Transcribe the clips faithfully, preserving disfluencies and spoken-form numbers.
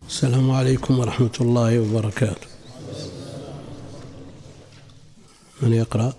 السلام عليكم ورحمة الله وبركاته. من يقرأ؟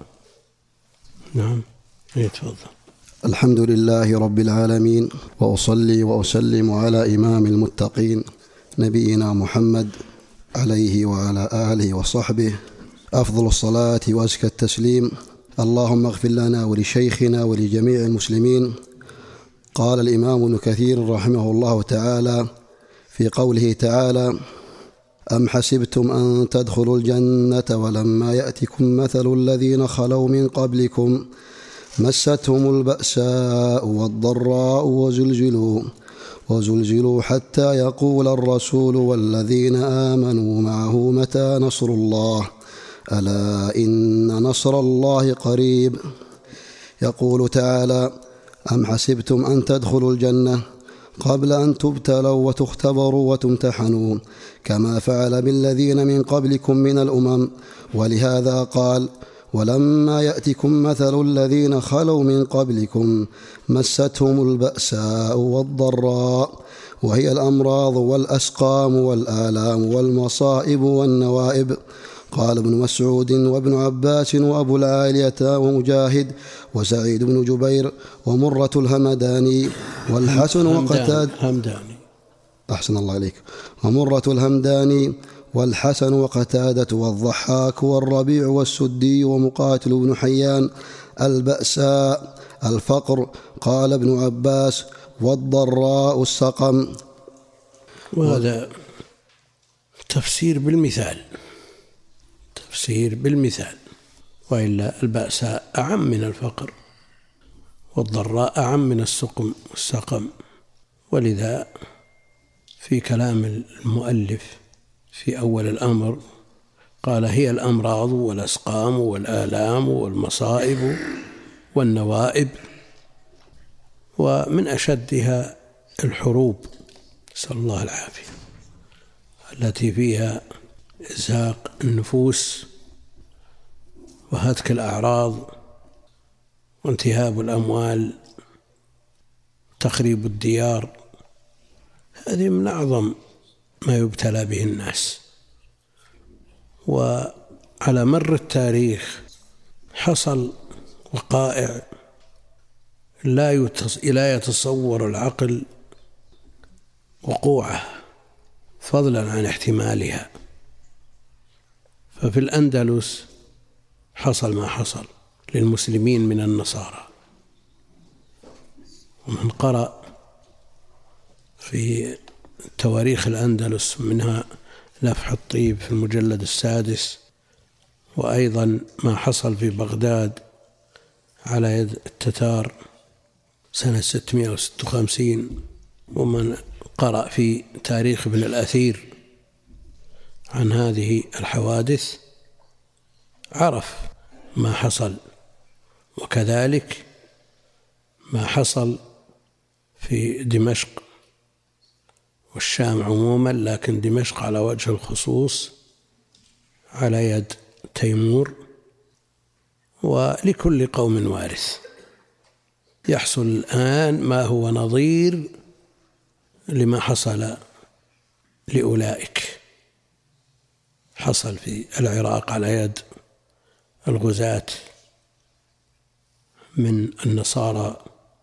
نعم يتفضل. الحمد لله رب العالمين، وأصلي وأسلم على إمام المتقين نبينا محمد عليه وعلى آله وصحبه أفضل الصلاة وأزكى التسليم. اللهم اغفر لنا ولشيخنا ولجميع المسلمين. قال الإمام ابن كثير رحمه الله تعالى في قوله تعالى: أم حسبتم أن تدخلوا الجنة ولما يأتكم مثل الذين خلوا من قبلكم مستهم البأساء والضراء وزلزلوا وزلزلوا حتى يقول الرسول والذين آمنوا معه متى نصر الله ألا إن نصر الله قريب. يقول تعالى: أم حسبتم أن تدخلوا الجنة قبل أن تبتلوا وتختبروا وتمتحنوا كما فعل بالذين من قبلكم من الأمم. ولهذا قال: ولما يأتكم مثل الذين خلوا من قبلكم مستهم البأساء والضراء، وهي الأمراض والأسقام والآلام والمصائب والنوائب. قال ابن مسعود وابن عباس وأبو العالية ومجاهد وسعيد بن جبير ومرة الهمداني والحسن وقتاد همداني أحسن الله عليك ومرة الهمداني والحسن وقتادة والضحاك والربيع والسدي ومقاتل بن حيان البأساء الفقر. قال ابن عباس: والضراء السقم. وهذا تفسير بالمثال تفسير بالمثال وإلا البأساء أعم من الفقر، والضراء أعم من السقم والسقم. ولذا في كلام المؤلف في أول الأمر قال: هي الأمراض والأسقام والآلام والمصائب والنوائب، ومن أشدها الحروب نسأل الله العافية التي فيها إزهاق النفوس وهتك الأعراض وانتهاب الأموال تخريب الديار. هذه من أعظم ما يبتلى به الناس. وعلى مر التاريخ حصل وقائع لا يتصور العقل وقوعه فضلا عن احتمالها. ففي الأندلس حصل ما حصل للمسلمين من النصارى، ومن قرأ في تواريخ الأندلس منها لفح الطيب في المجلد السادس، وأيضا ما حصل في بغداد على يد التتار سنة ستمائة وستة وخمسين، ومن قرأ في تاريخ ابن الأثير عن هذه الحوادث عرف ما حصل. وكذلك ما حصل في دمشق والشام عموما، لكن دمشق على وجه الخصوص على يد تيمور. ولكل قوم وارث. يحصل الآن ما هو نظير لما حصل لأولئك. حصل في العراق على يد الغزاة من النصارى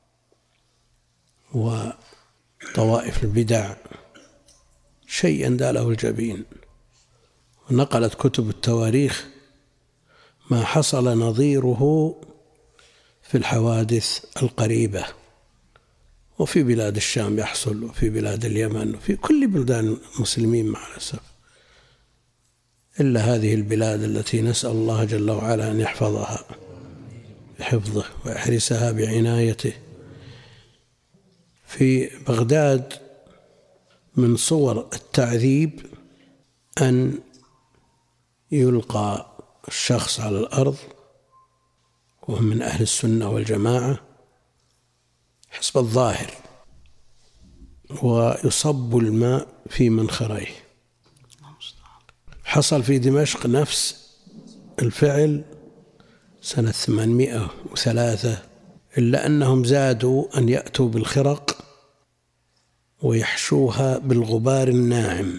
وطوائف البدع شيئا داله الجبين. ونقلت كتب التواريخ ما حصل نظيره في الحوادث القريبة، وفي بلاد الشام يحصل، وفي بلاد اليمن، وفي كل بلدان المسلمين مع الأسف، إلا هذه البلاد التي نسأل الله جل وعلا أن يحفظها بحفظه ويحرسها بعنايته. في بغداد من صور التعذيب أن يلقى الشخص على الأرض وهم من أهل السنة والجماعة حسب الظاهر، ويصب الماء في منخريه. حصل في دمشق نفس الفعل سنة ثمانمائة وثلاثة، إلا أنهم زادوا أن يأتوا بالخرق ويحشوها بالغبار الناعم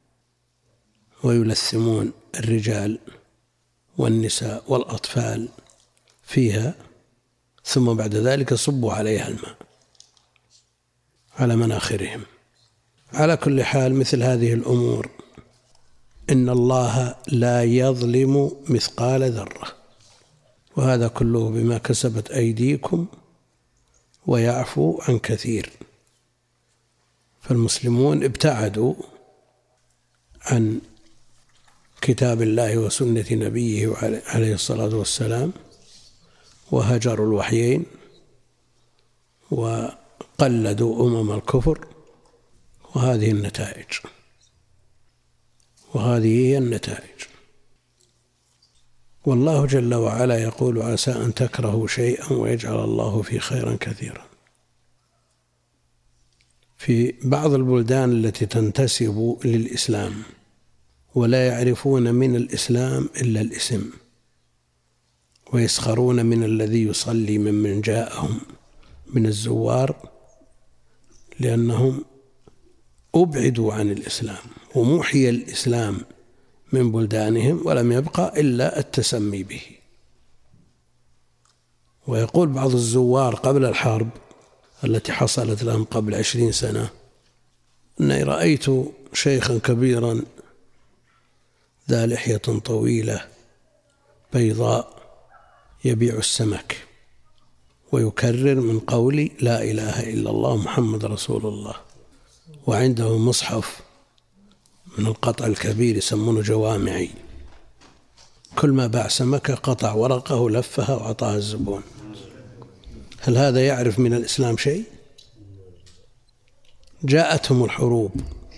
ويلثمون الرجال والنساء والأطفال فيها، ثم بعد ذلك صبوا عليها الماء على مناخرهم. على كل حال مثل هذه الأمور إن الله لا يظلم مثقال ذرة، وهذا كله بما كسبت أيديكم ويعفو عن كثير. فالمسلمون ابتعدوا عن كتاب الله وسنة نبيه عليه الصلاة والسلام، وهجروا الوحيين وقلدوا أمم الكفر، وهذه النتائج وهذه هي النتائج. والله جل وعلا يقول: عسى أن تكرهوا شيئا ويجعل الله فيه خيرا كثيرا. في بعض البلدان التي تنتسب للإسلام ولا يعرفون من الإسلام إلا الاسم، ويسخرون من الذي يصلي ممن جاءهم من الزوار، لأنهم أبعدوا عن الإسلام ومحي الإسلام من بلدانهم ولم يبقى إلا التسمي به. ويقول بعض الزوار قبل الحرب التي حصلت لهم قبل عشرين سنة: أني رأيت شيخا كبيرا ذا لحية طويلة بيضاء يبيع السمك ويكرر من قول لا إله إلا الله محمد رسول الله، وعنده مصحف من القطع الكبير يسمونه جوامعي، كل ما باع سمكة قطع ورقه ولفها وعطاها الزبون. هل هذا يعرف من الإسلام شيء؟ جاءتهم الحروب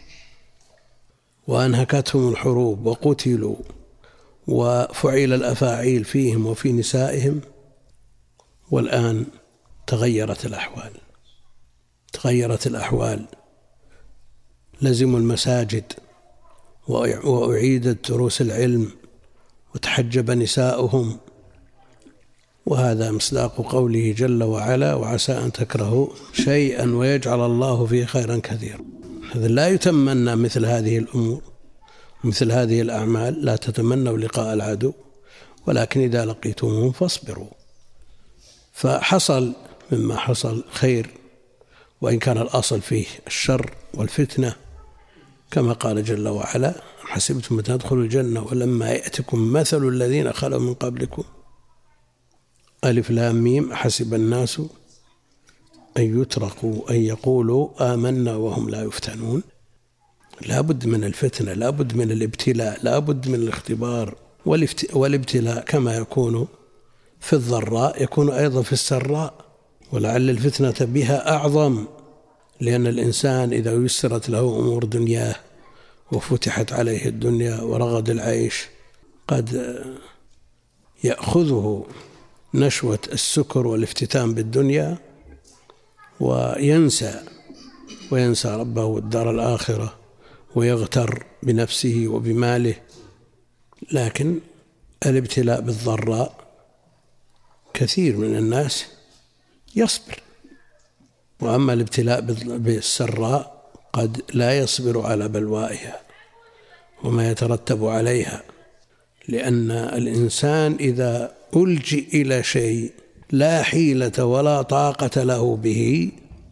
وأنهكتهم الحروب وقتلوا وفعل الأفاعيل فيهم وفي نسائهم، والآن تغيرت الأحوال تغيرت الأحوال لزموا المساجد وأعيدت دروس العلم وتحجب نساؤهم، وهذا مصداق قوله جل وعلا: وعسى أن تكرهوا شيئا ويجعل الله فيه خيرا كثيرا. هذا لا يتمنى مثل هذه الأمور مثل هذه الأعمال، لا تتمنوا لقاء العدو، ولكن إذا لقيتموهم فاصبروا. فحصل مما حصل خير، وإن كان الأصل فيه الشر والفتنة، كما قال جل وعلا: حسبتم أن تدخلوا الجنة ولما يأتكم مثل الذين خلوا من قبلكم ألف لام ميم حسب الناس أن يتركوا أن يقولوا آمنا وهم لا يفتنون. لا بد من الفتنة، لا بد من الابتلاء، لا بد من الاختبار، والابتلاء كما يكون في الضراء يكون أيضا في السراء، ولعل الفتنة بها أعظم، لأن الإنسان إذا يسرت له أمور دنياه وفتحت عليه الدنيا ورغد العيش قد يأخذه نشوة السكر والافتتان بالدنيا وينسى وينسى ربه والدار الآخرة ويغتر بنفسه وبماله. لكن الابتلاء بالضراء كثير من الناس يصبر، وأما الابتلاء بالسراء قد لا يصبر على بلوائها وما يترتب عليها، لأن الإنسان إذا ألجئ إلى شيء لا حيلة ولا طاقة له به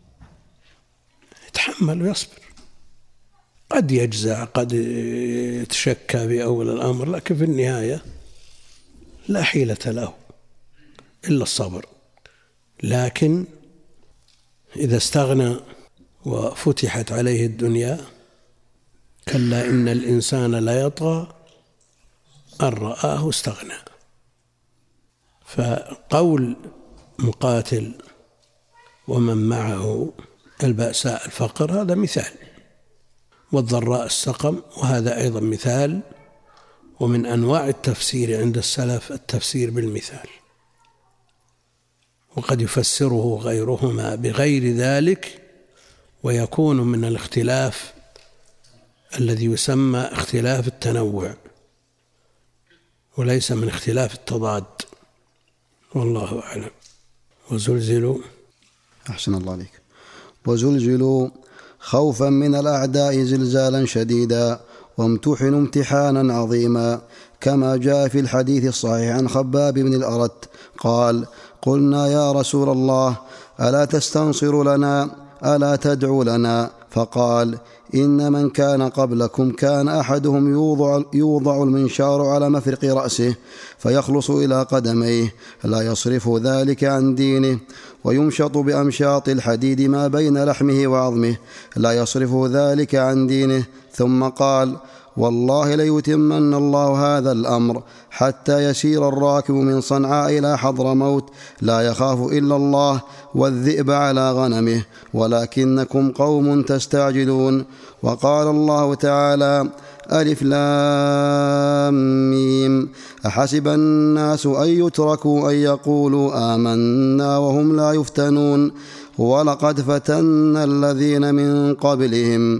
يتحمل ويصبر. قد يجزع، قد يتشكى بأول الأمر، لكن في النهاية لا حيلة له إلا الصبر. لكن إذا استغنى وفتحت عليه الدنيا كلا إن الإنسان لا يطغى أن رآه استغنى. فقول مقاتل ومن معه البأساء الفقر هذا مثال، والضراء السقم وهذا أيضا مثال. ومن أنواع التفسير عند السلف التفسير بالمثال، وقد يفسره غيرهما بغير ذلك، ويكون من الاختلاف الذي يسمى اختلاف التنوع وليس من اختلاف التضاد، والله أعلم. وزلزلوا أحسن الله عليك. وزلزلوا خوفا من الأعداء زلزالا شديدا، وامتحنوا امتحانا عظيما، كما جاء في الحديث الصحيح عن خباب بن الأرت قال: قلنا يا رسول الله ألا تستنصر لنا، ألا تدعو لنا؟ فقال: إن من كان قبلكم كان أحدهم يوضع, يوضع المنشار على مفرق رأسه فيخلص إلى قدميه، لا يصرف ذلك عن دينه، ويمشط بأمشاط الحديد ما بين لحمه وعظمه، لا يصرف ذلك عن دينه. ثم قال: والله ليتمن الله هذا الأمر حتى يسير الراكب من صنعاء إلى حضرموت لا يخاف إلا الله والذئب على غنمه، ولكنكم قوم تستعجلون. وقال الله تعالى: ألف لام ميم، أحسب الناس أن يتركوا أن يقولوا آمنا وهم لا يفتنون، ولقد فتنا الذين من قبلهم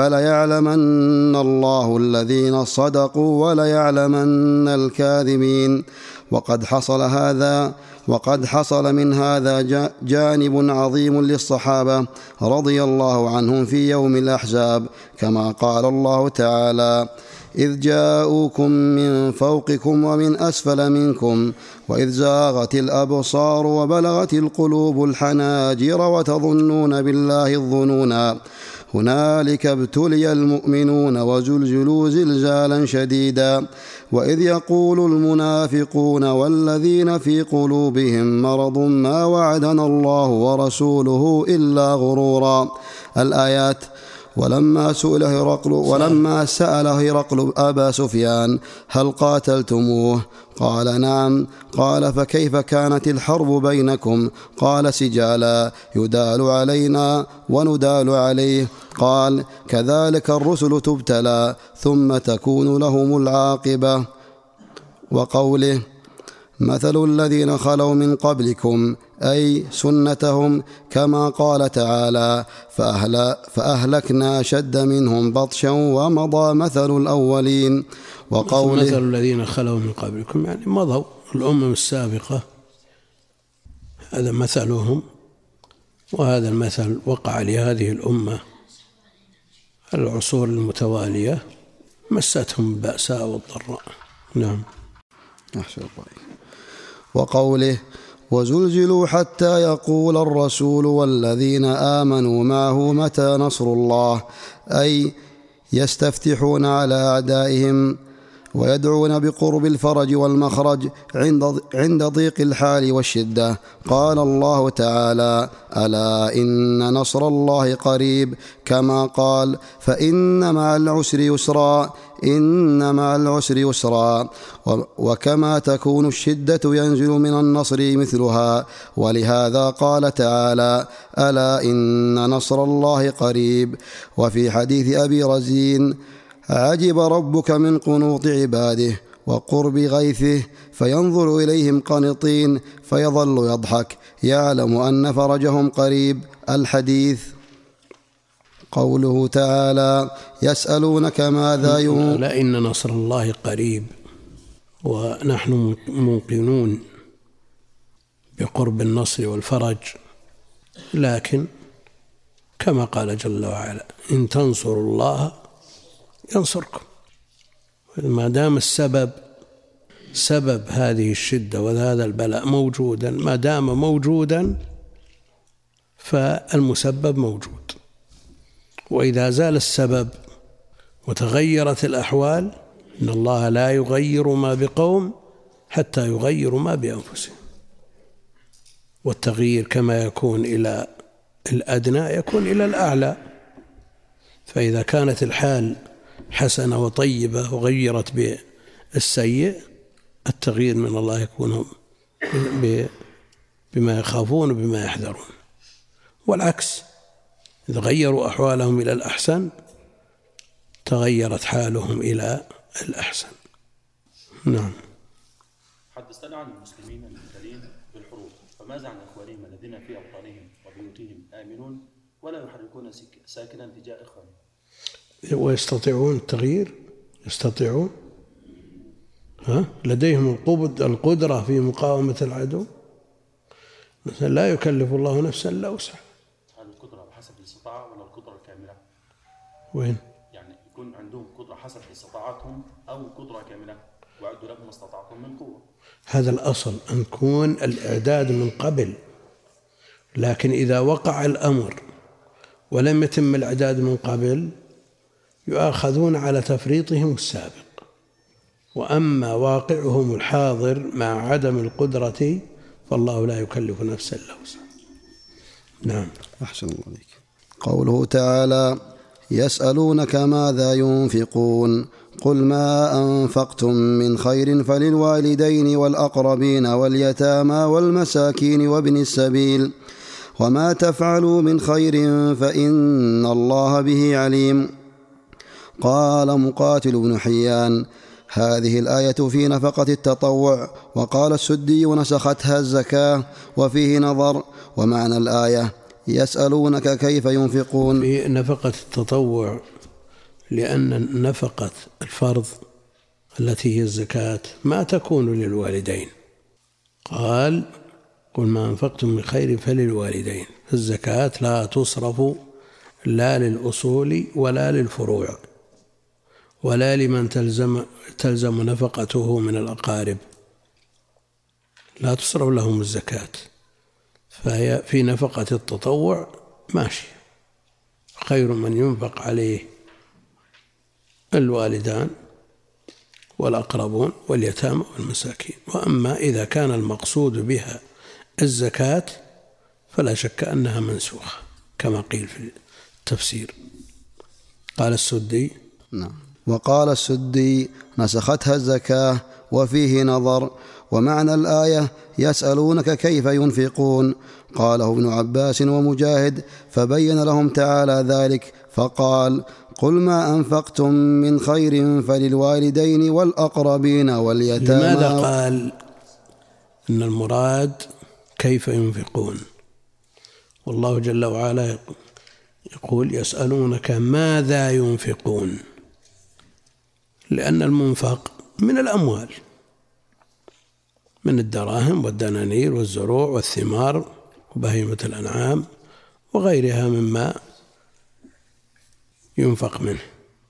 فليعلمن الله الذين صدقوا وليعلمن الكاذبين. وقد حصل هذا وقد حصل من هذا جانب عظيم للصحابة رضي الله عنهم في يوم الأحزاب، كما قال الله تعالى: إذ جاءوكم من فوقكم ومن أسفل منكم وإذ زاغت الأبصار وبلغت القلوب الحناجر وتظنون بالله الظنونا، هنالك ابتلي المؤمنون وزلزلوا زلزالا شديدا، وإذ يقول المنافقون والذين في قلوبهم مرض ما وعدنا الله ورسوله إلا غرورا. الآيات. ولما سئل هرقل ولما سأل هرقل أبا سفيان: هل قاتلتموه؟ قال: نعم. قال: فكيف كانت الحرب بينكم؟ قال: سجالا، يدال علينا وندال عليه. قال: كذلك الرسل تبتلى ثم تكون لهم العاقبة. وقوله: مثل الذين خلوا من قبلكم، أي سنتهم، كما قال تعالى: فأهلكنا أشد منهم بطشا ومضى مثل الأولين. وقوله: مثل الذين خلوا من قبلكم، يعني مضوا الأمم السابقة، هذا مثلهم، وهذا المثل وقع لهذه الأمة العصور المتوالية، مستهم البأساء والضراء. نعم. أحسن الله. وقوله: وزلزلوا حتى يقول الرسول والذين آمنوا معه متى نصر الله، أي يستفتحون على أعدائهم ويدعون بقرب الفرج والمخرج عند ضيق الحال والشدة. قال الله تعالى: ألا إن نصر الله قريب، كما قال: فإن مع العسر يسرا، إن مع العسر يسرا. وكما تكون الشدة ينزل من النصر مثلها، ولهذا قال تعالى: ألا إن نصر الله قريب. وفي حديث أبي رزين: عجب ربك من قنوط عباده وقرب غيثه، فينظر إليهم قنطين فيظل يضحك، يعلم أن فرجهم قريب. الحديث. قوله تعالى: يسألونك ماذا ينفقون. لا، إن نصر الله قريب، ونحن موقنون بقرب النصر والفرج، لكن كما قال جل وعلا: إن تنصروا الله ينصركم. ما دام السبب سبب هذه الشدة وهذا البلاء موجودا، ما دام موجودا فالمسبب موجود، وإذا زال السبب وتغيرت الأحوال، إن الله لا يغير ما بقوم حتى يغيروا ما بأنفسهم، والتغيير كما يكون إلى الأدنى يكون إلى الأعلى. فإذا كانت الحال حسنة وطيبة وغيرت بالسيء، التغيير من الله يكون بما يخافون وبما يحذرون، والعكس، إذا غيروا أحوالهم إلى الأحسن تغيرت حالهم إلى الأحسن. نعم. حدثنا عن المسلمين المبتلين بالحروب، فماذا عن إخوانهم الذين في أوطانهم وبيوتهم آمنون ولا يحركون ساكنا تجاه إخوانهم؟ ويستطيعون التغيير، يستطيعون، ها؟ لديهم القدرة في مقاومة العدو، مثلا لا يكلف الله نفسا إلا وسعها. هذه القدرة بحسب الاستطاعة المستطاعة ولا القدرة الكاملة؟ وين؟ يعني يكون عندهم قدرة حسب استطاعتهم أو قدرة كاملة، وأعدوا لكم ما استطعتم من قوة. هذا الأصل أن يكون الإعداد من قبل، لكن إذا وقع الأمر ولم يتم الإعداد من قبل يؤاخذون على تفريطهم السابق. وأما واقعهم الحاضر مع عدم القدرة فالله لا يكلف نفسا إلا وسعها. نعم. أحسن الله عليك. قوله تعالى: يسألونك ماذا ينفقون قل ما أنفقتم من خير فللوالدين والأقربين واليتامى والمساكين وابن السبيل وما تفعلوا من خير فإن الله به عليم. قال مقاتل بن حيان: هذه الآية في نفقة التطوع. وقال السدي: نسختها الزكاة وفيه نظر. ومعنى الآية: يسألونك كيف ينفقون في نفقة التطوع، لأن نفقة الفرض التي هي الزكاة ما تكون للوالدين. قال: قل ما أنفقتم من خير فللوالدين. الزكاة لا تصرف لا للأصول ولا للفروع ولا لمن تلزم, تلزم نفقته من الأقارب، لا تصرف لهم الزكاة. فهي في نفقة التطوع ماشي، خير من ينفق عليه الوالدان والأقربون واليتامى والمساكين. وأما إذا كان المقصود بها الزكاة فلا شك أنها منسوخة كما قيل في التفسير. قال السدي: نعم. وقال السدي: نسختها الزكاة وفيه نظر. ومعنى الآية: يسألونك كيف ينفقون. قاله ابن عباس ومجاهد، فبين لهم تعالى ذلك فقال: قل ما أنفقتم من خير فللوالدين والأقربين واليتامى. لماذا قال إن المراد كيف ينفقون؟ والله جل وعلا يقول: يسألونك ماذا ينفقون، لأن المنفق من الأموال، من الدراهم والدنانير والزروع والثمار وبهيمة الأنعام وغيرها مما ينفق منه.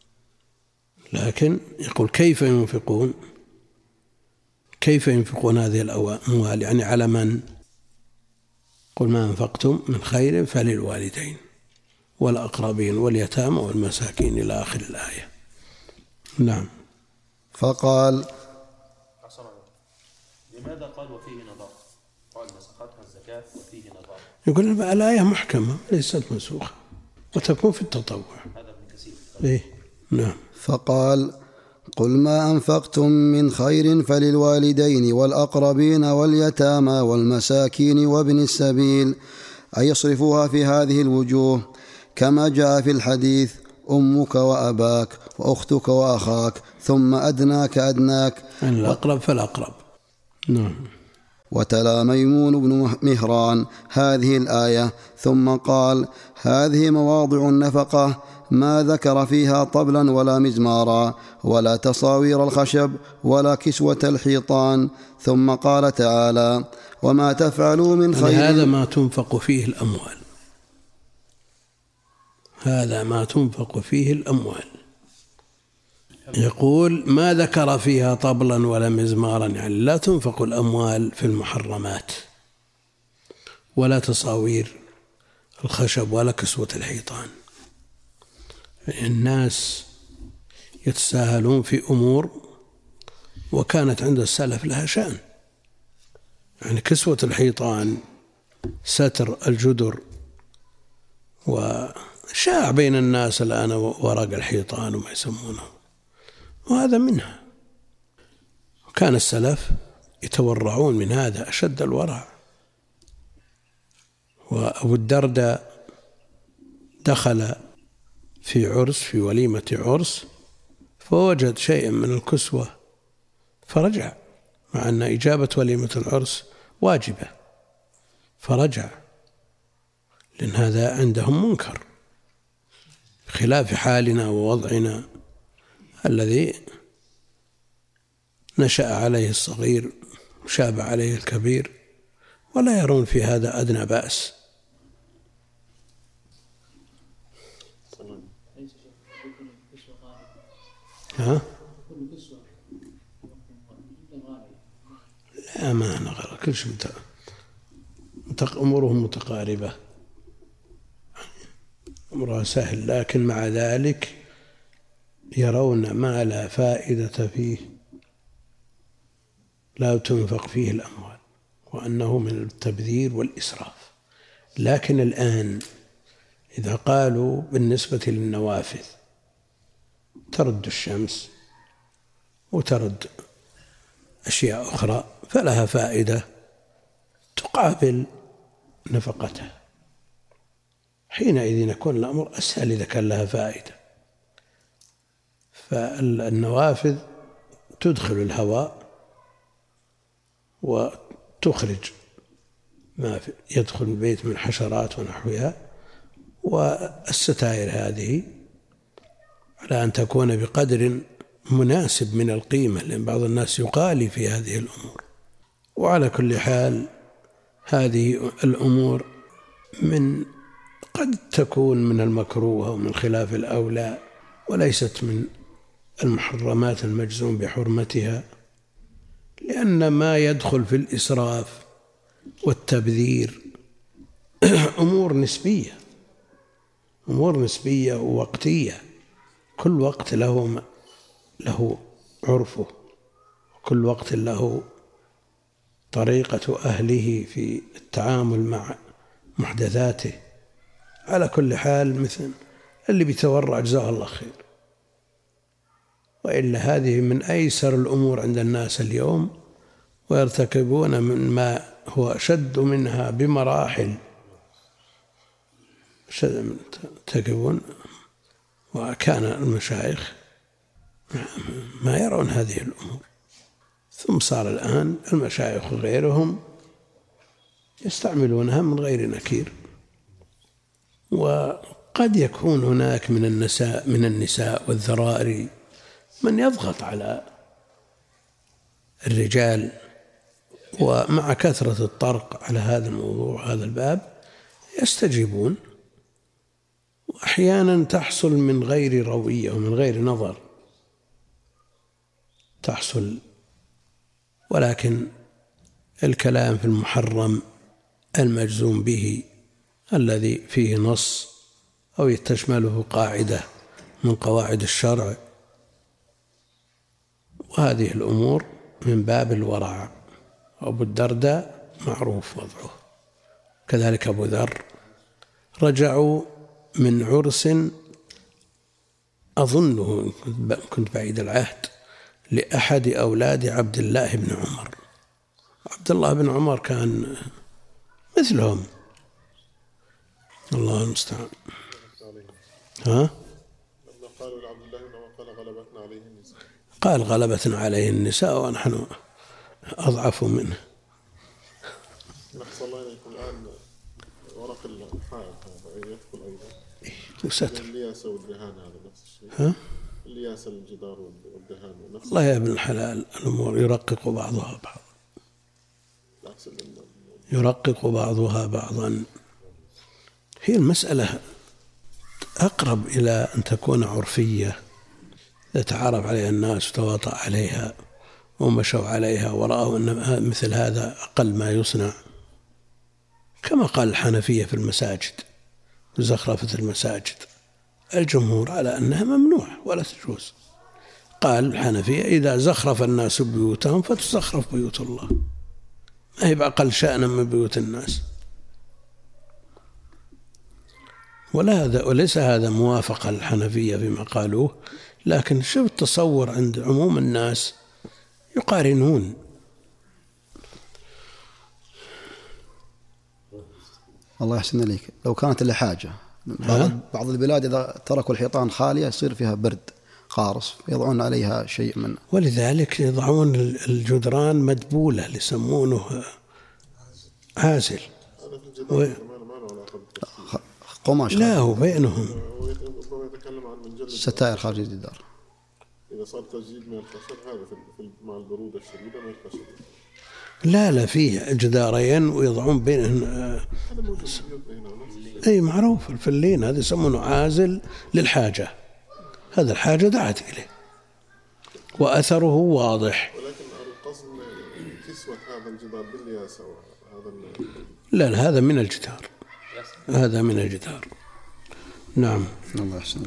لكن يقول كيف ينفقون، كيف ينفقون هذه الأموال، يعني على من؟ قل ما أنفقتم من خير فللوالدين والأقربين واليتامى والمساكين إلى آخر الآية. نعم. فقال: لماذا قال وفيه نظر؟ قال نسختها الزكاة وفيه نظر. يقول الآية محكمة ليست منسوخة وتكون في التطوع. هذا ابن كثير. إيه؟ نعم. فقال: قل ما أنفقتم من خير فللوالدين والأقربين واليتامى والمساكين وابن السبيل، أي يصرفوها في هذه الوجوه كما جاء في الحديث: أمك وأباك وأختك وأخاك ثم أدناك أدناك. يعني الأقرب فالأقرب. نعم. وتلا ميمون بن مهران هذه الآية ثم قال: هذه مواضع النفقة ما ذكر فيها طبلا ولا مزمارا ولا تصاوير الخشب ولا كسوة الحيطان. ثم قال تعالى: وما تفعلوا من خير. هذا ما تنفق فيه الأموال، هذا ما تنفق فيه الأموال. يقول ما ذكر فيها طبلا ولا مزمارا، يعني لا تنفق الأموال في المحرمات ولا تصاوير الخشب ولا كسوة الحيطان. الناس يتساهلون في أمور وكانت عند السلف لها شأن، يعني كسوة الحيطان، ستر الجدر، وشاع بين الناس الآن ورق الحيطان وما يسمونه، وهذا منها. وكان السلف يتورعون من هذا أشد الورع. وأبو الدرداء دخل في عرس، في وليمة عرس، فوجد شيئا من الكسوة فرجع، مع أن إجابة وليمة العرس واجبة، فرجع، لأن هذا عندهم منكر، خلاف حالنا ووضعنا الذي نشأ عليه الصغير وشاب عليه الكبير، ولا يرون في هذا أدنى بأس. ها؟ لا ما نغلى، كل شيء أمورهم متقاربة، أمرها سهل، لكن مع ذلك يرون ما لا فائدة فيه لا تنفق فيه الأموال، وأنه من التبذير والإسراف. لكن الآن إذا قالوا بالنسبة للنوافذ ترد الشمس وترد أشياء أخرى فلها فائدة تقابل نفقتها، حينئذ يكون الأمر أسهل إذا كان لها فائدة. فالنوافذ تدخل الهواء وتخرج ما يدخل البيت من حشرات ونحوها، والستائر هذه على أن تكون بقدر مناسب من القيمة، لأن بعض الناس يقالي في هذه الأمور. وعلى كل حال هذه الأمور من قد تكون من المكروه ومن خلاف الأولى، وليست من المحرمات المجزوم بحرمتها، لأن ما يدخل في الإسراف والتبذير أمور نسبية، أمور نسبية ووقتية، كل وقت له له عرفه، كل وقت له طريقة أهله في التعامل مع محدثاته. على كل حال مثل اللي بيتورع جزاه الله خير، وإلا هذه من أيسر الأمور عند الناس اليوم، ويرتكبون من ما هو أشد منها بمراحل، يرتكبون. وكان المشايخ ما يرون هذه الأمور، ثم صار الآن المشايخ وغيرهم يستعملونها من غير نكير. وقد يكون هناك من النساء من النساء والذراري من يضغط على الرجال، ومع كثرة الطرق على هذا الموضوع هذا الباب يستجيبون، وأحيانا تحصل من غير روية ومن غير نظر تحصل. ولكن الكلام في المحرم المجزوم به الذي فيه نص أو تشمله قاعدة من قواعد الشرع، وهذه الأمور من باب الورع. أبو الدرداء معروف وضعه، كذلك أبو ذر، رجعوا من عرس أظنه كنت بعيد العهد لأحد أولاد عبد الله بن عمر. عبد الله بن عمر كان مثلهم، الله المستعان. ها؟ قالوا لعبد الله بن عمر قال غلبتنا عليه النساء، قال غلبتنا عليه النساء ونحن أضعف منه. نحصل الله إليكم الآن ورق الحائط هذا يدخل أيضا وستر اللياسة والدهان، هذا نفس الشيء. ها؟ اللياسة الجدار والدهان نفس. الله يا ابن الحلال، الأمور يرقق بعضها بعض، يرقق بعضها بعضا. هي المسألة أقرب إلى أن تكون عرفية يتعارف عليها الناس وتواطأ عليها ومشوا عليها ورأوا أن مثل هذا أقل ما يصنع، كما قال الحنفية في المساجد وزخرفة المساجد. الجمهور على أنها ممنوع ولا تجوز. قال الحنفية إذا زخرف الناس بيوتهم فتزخرف بيوت الله، ما هي بأقل شأنا من بيوت الناس. ولا هذا وليس هذا موافقة للحنفية فيما قالوه، لكن شوف التصور عند عموم الناس يقارنون. الله يحسن إليك، لو كانت لحاجة بعض, بعض البلاد إذا تركوا الحيطان خالية يصير فيها برد قارص يضعون عليها شيء من، ولذلك يضعون الجدران مدبولة يسمونه عازل و... قماش. لا هو بينهم ستائر خارج الجدار. إذا صار تجديد من الخشب هذا في مع البرودة الشديدة من الخشب. لا لا فيه جدارين ويضعون بينهم. أي معروف الفلين هذا يسمونه عازل للحاجة، هذا الحاجة دعت إليه وأثره واضح. ولكن القصد كسوة هذا الجدار بالياس أو هذا لا لا هذا من الجدار، هذا من الجدار. نعم. الله يحسن.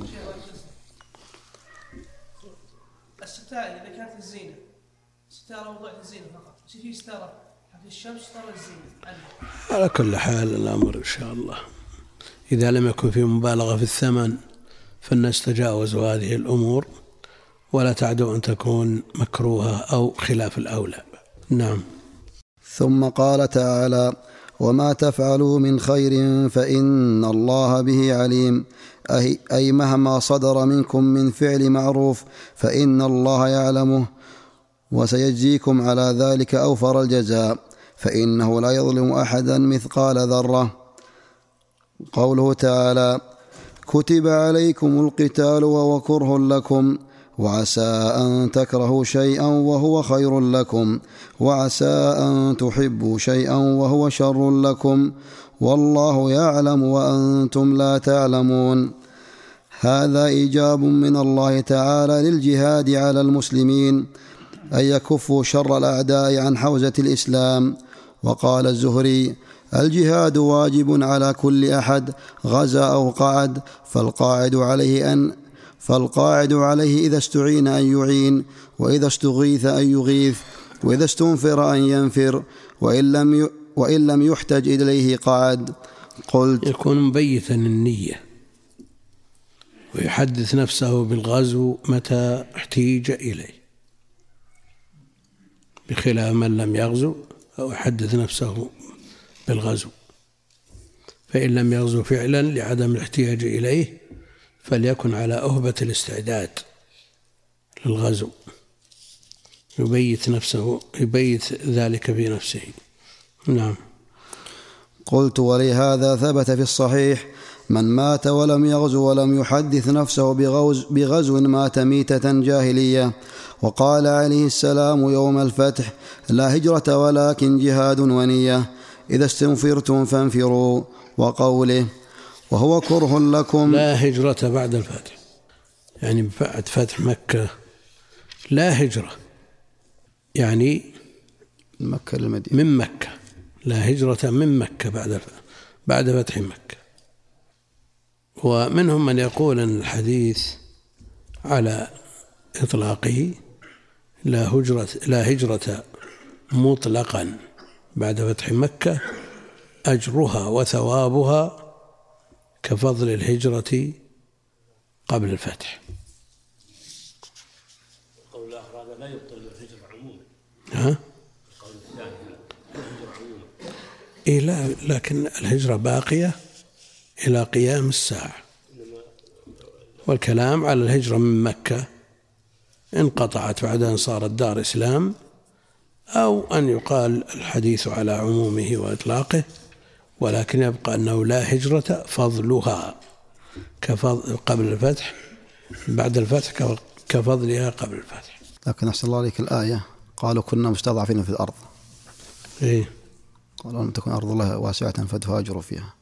الستائر إذا كانت الزينة ستارة موضوع الزينة فقط، في ستارة في الشمس ستارة الزينة. على كل حال الأمر إن شاء الله إذا لم يكن في مبالغة في الثمن فالناس تجاوزوا هذه الأمور ولا تعدو أن تكون مكروهة أو خلاف الأولى. نعم. ثم قال تعالى: وما تفعلوا من خير فإن الله به عليم، أي مهما صدر منكم من فعل معروف فإن الله يعلمه وسيجزيكم على ذلك أوفر الجزاء، فإنه لا يظلم أحدا مثقال ذرة. قوله تعالى: كتب عليكم القتال وهو كره لكم وعسى أن تكرهوا شيئا وهو خير لكم وعسى أن تحبوا شيئا وهو شر لكم والله يعلم وأنتم لا تعلمون. هذا إيجاب من الله تعالى للجهاد على المسلمين أن يكفوا شر الأعداء عن حوزة الإسلام. وقال الزهري: الجهاد واجب على كل أحد غزا أو قعد، فالقاعد عليه أن فالقاعد عليه إذا استعين أن يعين، وإذا استغيث أن يغيث، وإذا استنفر أن ينفر، وإن لم ي... وإن لم يحتج إليه قعد. قلت: يكون مبيتا النية ويحدث نفسه بالغزو متى احتيج إليه، بخلاف من لم يغزو أو يحدث نفسه بالغزو. فإن لم يغزو فعلا لعدم الاحتياج إليه فليكن على أهبة الاستعداد للغزو، يبيت نفسه يبيت ذلك في نفسه. نعم. قلت: ولهذا ثبت في الصحيح: من مات ولم يغزو ولم يحدث نفسه بغزو مات ميتة جاهلية. وقال عليه السلام يوم الفتح: لا هجرة ولكن جهاد ونية، إذا استنفرتم فانفروا. وقوله: وهو كره لكم. لا هجرة بعد الفتح، يعني بعد فتح مكة لا هجرة، يعني مكة للمدينة، من مكة، لا هجرة من مكة بعد بعد فتح مكة. ومنهم من يقول أن الحديث على إطلاقه لا هجرة لا هجرة مطلقا بعد فتح مكة، أجرها وثوابها كفضل الهجرة قبل الفتح. القول الآخر هذا لا يبطل الهجرة عموما. ها؟ القول الثاني الهجرة عموما. إيه لا، لكن الهجرة باقية إلى قيام الساعة، والكلام على الهجرة من مكة انقطعت بعد أن صارت دار إسلام، أو أن يقال الحديث على عمومه وإطلاقه، ولكن يبقى أنه لا هجرة فضلها كفضل قبل الفتح، بعد الفتح كفضلها قبل الفتح. لكن أحسن الله عليك الآية: قالوا كنا مستضعفين في الأرض. إيه؟ قالوا لم تكن أرض الله واسعة فتهاجروا فيها.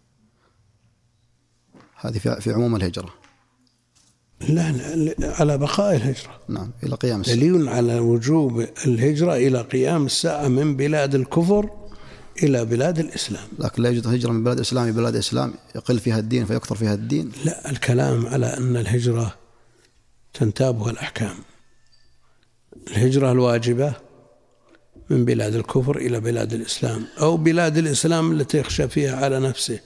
هذه في عموم الهجرة. لا, لا على بقاء الهجرة. نعم، إلى قيام الساعة. دليل على وجوب الهجرة إلى قيام الساعة من بلاد الكفر إلى بلاد الإسلام. لكن لا يوجد هجرة من بلاد الإسلام إلى بلاد الإسلام يقل فيها الدين فيكثر فيها الدين. لا، الكلام على أن الهجرة تنتابها الأحكام. الهجرة الواجبة من بلاد الكفر إلى بلاد الإسلام، أو بلاد الإسلام التي يخشى فيها على نفسه،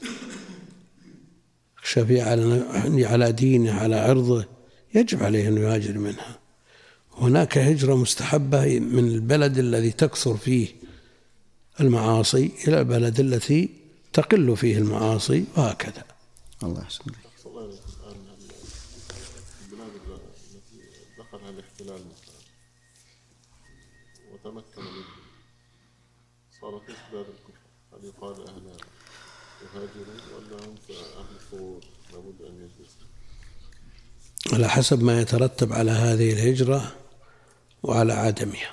يخشى فيها على على دينه على عرضه، يجب عليه أن يهاجر منها. هناك هجرة مستحبة من البلد الذي تكثر فيه المعاصي إلى البلد التي تقل فيه المعاصي، وهكذا. الله يحسن لك. البلاد التي دخلها الاحتلال وتمكن منه صارت بلاد الكفر، هل يقال أهلها يهاجرون ولا هم أهل الثور لابد أن يجلسوا؟ على حسب ما يترتب على هذه الهجرة وعلى عدمها.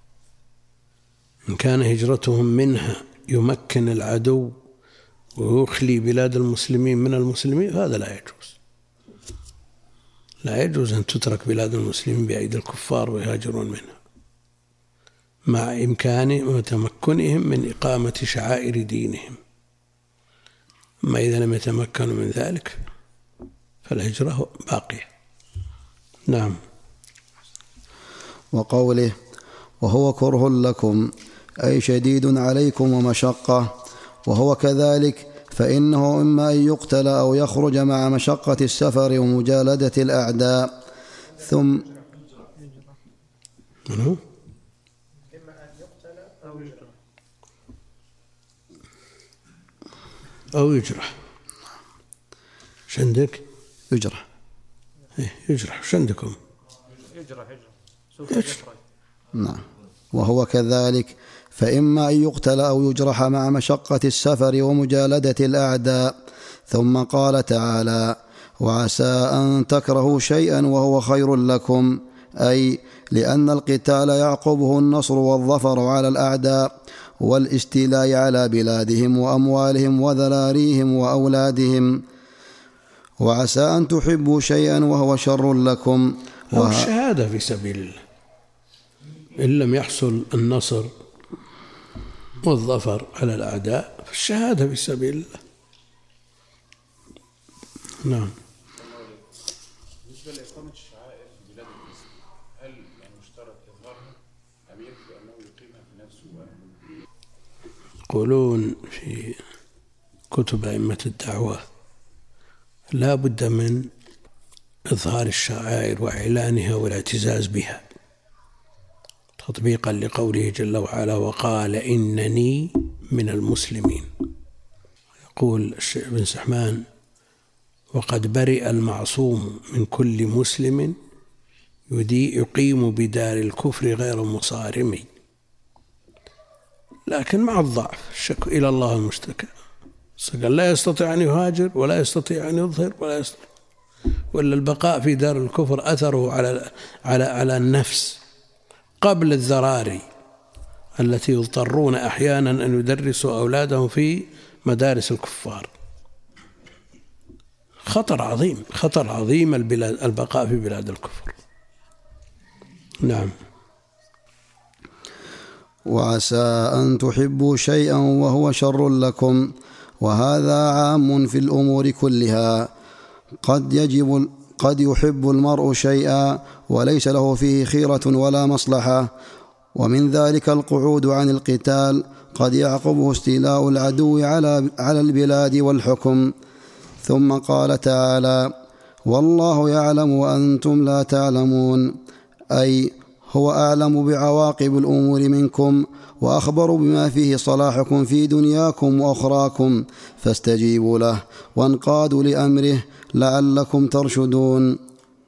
إن كان هجرتهم منها يمكن العدو ويخلي بلاد المسلمين من المسلمين هذا لا يجوز، لا يجوز أن تترك بلاد المسلمين بأيدي الكفار ويهاجرون منها مع إمكان وتمكنهم من إقامة شعائر دينهم. أما إذا لم يتمكنوا من ذلك فالهجرة باقية. نعم. وقوله وهو كره لكم أي شديد عليكم ومشقة، وهو كذلك فإنه إما أن يقتل أو يخرج مع مشقة السفر ومجالدة الأعداء. ثم منه؟ إما أن يقتل أو يجرح أو يجرح. شندك؟ يجرح. إيه يجرح. شندكم؟ يجرح يجرح سوف يخرج. نعم. وهو كذلك فإما أن يقتل أو يجرح مع مشقة السفر ومجالدة الأعداء. ثم قال تعالى وعسى أن تكرهوا شيئا وهو خير لكم، أي لأن القتال يعقبه النصر والظفر على الأعداء والاستيلاء على بلادهم وأموالهم وذراريهم وأولادهم. وعسى أن تحبوا شيئا وهو شر لكم، أو الشهادة في سبيل الله إن لم يحصل النصر والظفر على الأعداء فالشهادة في سبيل الله. نعم. بالنسبة لإقامة الشعائر في بلاد المسلمين، هل يعني يشترط إظهارها أم يكفي أنه يقيمها في نفسه؟ يقولون في كتب أئمة الدعوة لا بد من إظهار الشعائر وإعلانها والاعتزاز بها تطبيقا لقوله جل وعلا وقال إنني من المسلمين. يقول الشيخ بن سحمان وقد برئ المعصوم من كل مسلم يقيم بدار الكفر غير مصارم، لكن مع الضعف الشك إلى الله المشتكى. قال لا يستطيع أن يهاجر ولا يستطيع أن يظهر ولا يستطيع، ولا البقاء في دار الكفر أثره على على على النفس قبل الذراري التي يضطرون أحيانا أن يدرسوا أولادهم في مدارس الكفار. خطر عظيم، خطر عظيم البلاد البقاء في بلاد الكفر. نعم. وعسى أن تحبوا شيئا وهو شر لكم، وهذا عام في الأمور كلها. قد يجب قد يحب المرء شيئا وليس له فيه خيرة ولا مصلحة، ومن ذلك القعود عن القتال قد يعقبه استيلاء العدو على على البلاد والحكم. ثم قال تعالى والله يعلم وأنتم لا تعلمون، أي هو أعلم بعواقب الأمور منكم وأخبر بما فيه صلاحكم في دنياكم وأخراكم، فاستجيبوا له وانقادوا لأمره لعلكم ترشدون.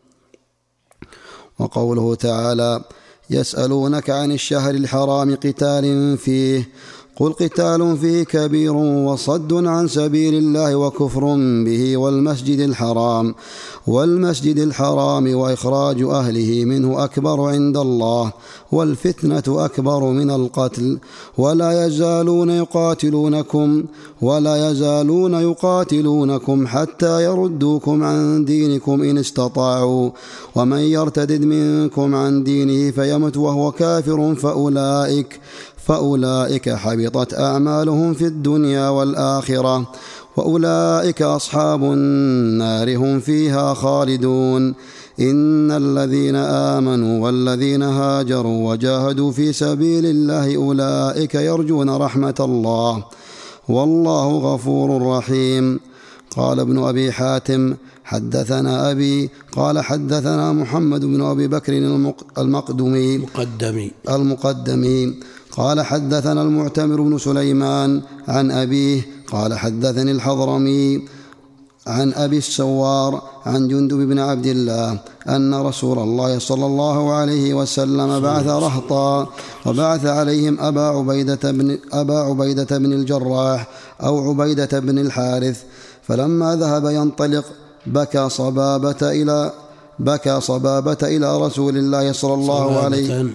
وقوله تعالى يسألونك عن الشهر الحرام قتال فيه، قل قتال فيه كبير وصد عن سبيل الله وكفر به والمسجد الحرام والمسجد الحرام وإخراج أهله منه أكبر عند الله والفتنة أكبر من القتل، ولا يزالون يقاتلونكم ولا يزالون يقاتلونكم حتى يردوكم عن دينكم إن استطاعوا، ومن يرتدد منكم عن دينه فيمت وهو كافر فأولئك فأولئك حبطت أعمالهم في الدنيا والآخرة وأولئك أصحاب النار هم فيها خالدون. إن الذين آمنوا والذين هاجروا وجاهدوا في سبيل الله أولئك يرجون رحمة الله والله غفور رحيم. قال ابن أبي حاتم حدثنا أبي قال حدثنا محمد بن أبي بكر المقدمي المقدمي المقدمي قال حدثنا المعتمر بن سليمان عن أبيه قال حدثني الحضرمي عن أبي السوار عن جندب بن عبد الله أن رسول الله صلى الله عليه وسلم بعث رهطا وبعث عليهم أبا عبيدة بن, أبا عبيدة بن الجراح أو عبيدة بن الحارث، فلما ذهب ينطلق بكى صبابة إلى بكى صبابة إلى رسول الله صلى الله عليه وسلم.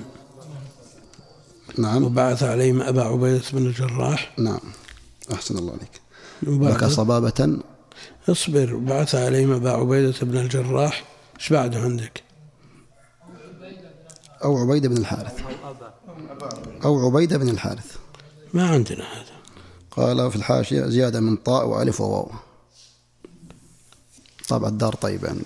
نعم. وبعث عليهم أبا عبيدة بن الجراح. نعم أحسن الله عليك. بكى صبابة. اصبر. بعث عليهم أبا عبيدة بن الجراح إيش بعده عندك؟ أو عبيدة بن الحارث أو عبيدة بن الحارث. ما عندنا هذا. قال في الحاشية زيادة من طاء وألف وواو. طبع الدار طيب عندي.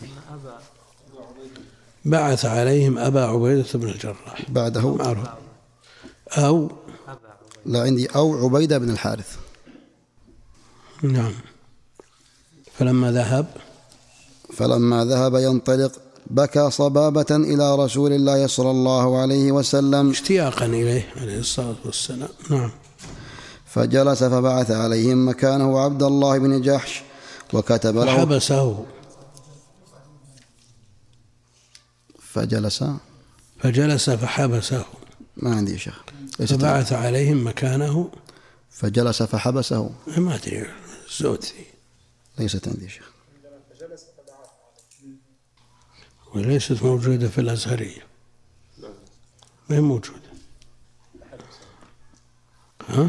بعث عليهم أبا عبيدة بن الجراح. بعده معروف. أو لا عندي أو عبيدة بن الحارث. نعم. فلما ذهب فلما ذهب ينطلق بكى صبابة إلى رسول الله صلى الله عليه وسلم اشتياقا إليه عليه الصلاة والسلام. نعم. فجلس فبعث عليهم مكانه عبد الله بن جحش وكتب له فحبسه فجلس فجلس فحبسه ما عندي يا شيخ. فبعث عليهم مكانه فجلس فحبسه ما أدري الزودي ليست عندي يا شيخ. وليست موجودة في الأزهرية. ما هي موجودة. ها؟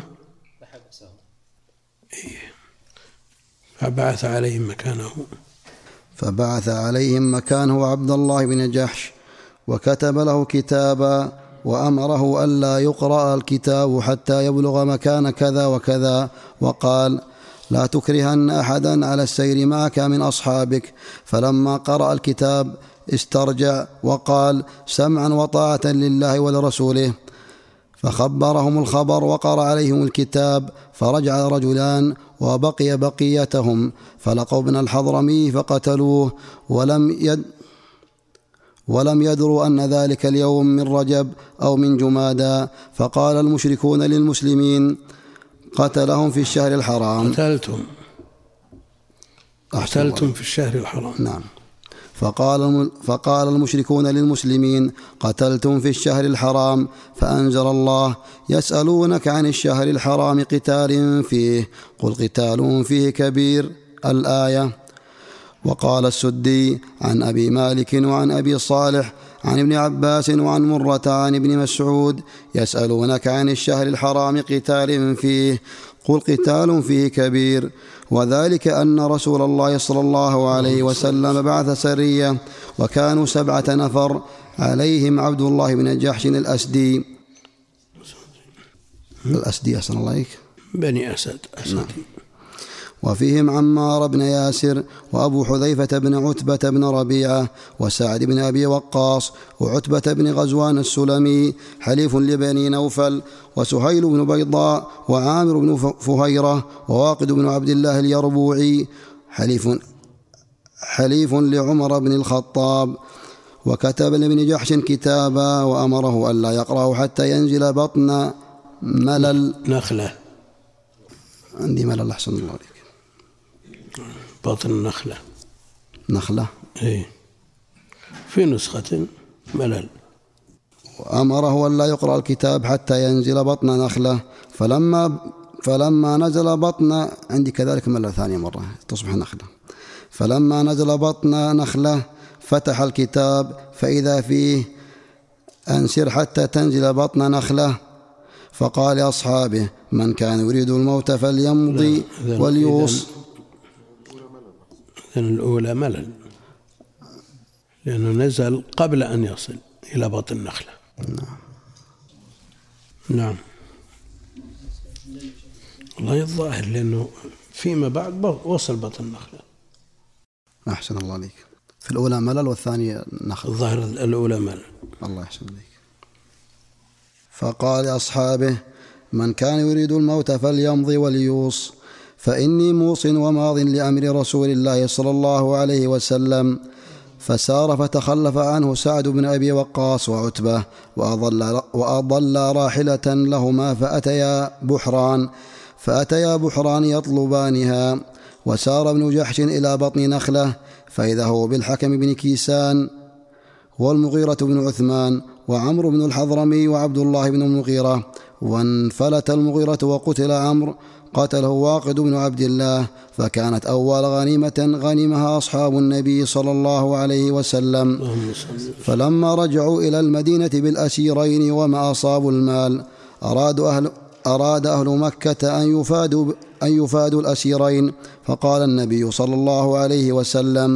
إيه. فبعث عليهم مكانه فبعث عليهم مكانه عبد الله بن جحش وكتب له كتابا وأمره ألا يقرأ الكتاب حتى يبلغ مكان كذا وكذا، وقال لا تكرهن أحدا على السير معك من أصحابك. فلما قرأ الكتاب استرجع وقال سمعا وطاعة لله ولرسوله، فخبرهم الخبر وقرأ عليهم الكتاب. فرجع رجلان وبقي بقيتهم فلقوا ابن الحضرمي فقتلوه ولم يد ولم يدروا أن ذلك اليوم من رجب أو من جمادى. فقال المشركون للمسلمين قتلهم في الشهر الحرام. قتلتم قتلتم في الشهر الحرام. نعم. فقال فقال المشركون للمسلمين قتلتم في الشهر الحرام. فأنزل الله يسألونك عن الشهر الحرام قتال فيه قل قتال فيه كبير الآية. وقال السدي عن أبي مالك وعن أبي صالح عن ابن عباس وعن مرة عن ابن مسعود يسألونك عن الشهر الحرام قتال فيه قل قتال فيه كبير، وذلك أن رسول الله صلى الله عليه وسلم بعث سرية وكانوا سبعة نفر عليهم عبد الله بن جحش الأسدي الأسدي أحسن الله عليك بني أسد أسدي. وفيهم عمار بن ياسر وأبو حذيفة بن عتبة بن ربيعة وسعد بن أبي وقاص وعتبة بن غزوان السلمي حليف لبني نوفل وسهيل بن بيضاء وعامر بن فهيرة وواقد بن عبد الله اليربوعي حليف حليف لعمر بن الخطاب. وكتب لابن جحش كتابا وأمره ألا يقرأه حتى ينزل بطن ملل نخلة. عندي ملل أحسن الله عليك. بطن النخلة نخلة إيه في نسخة ملل. وأمره ألا يقرأ الكتاب حتى ينزل بطن نخلة. فلما فلما نزل بطن عندي كذلك ملل ثانية مرة تصبح نخلة. فلما نزل بطن نخلة فتح الكتاب فإذا فيه أنسر حتى تنزل بطن نخلة. فقال لأصحابه من كان يريد الموت فليمضي وليوص. إذن الأولى ملل لأنه نزل قبل أن يصل إلى بطن النخلة. نعم. نعم والله الظاهر لأنه فيما بعد وصل بطن النخلة. أحسن الله عليك. في الأولى ملل والثانية نخل. الظاهر الأولى ملل. الله يحسن عليك. فقال لأصحابه من كان يريد الموت فليمضي وليوص فإني موص وماض لأمر رسول الله صلى الله عليه وسلم. فسار فتخلف عنه سعد بن أبي وقاص وعتبة وأضل, وأضل راحلة لهما فأتيا بحران فأتيا بحران يطلبانها. وسار ابن جحش إلى بطن نخلة فإذا هو بالحكم بن كيسان والمغيرة بن عثمان وعمرو بن الحضرمي وعبد الله بن المغيرة. وانفلت المغيرة وقتل عمرو قتله واقد بن عبد الله. فكانت أول غنيمة غنمها أصحاب النبي صلى الله عليه وسلم. فلما رجعوا إلى المدينة بالأسيرين وما أصابوا المال أراد أهل, أراد أهل مكة أن يفادوا, أن يفادوا الأسيرين. فقال النبي صلى الله عليه وسلم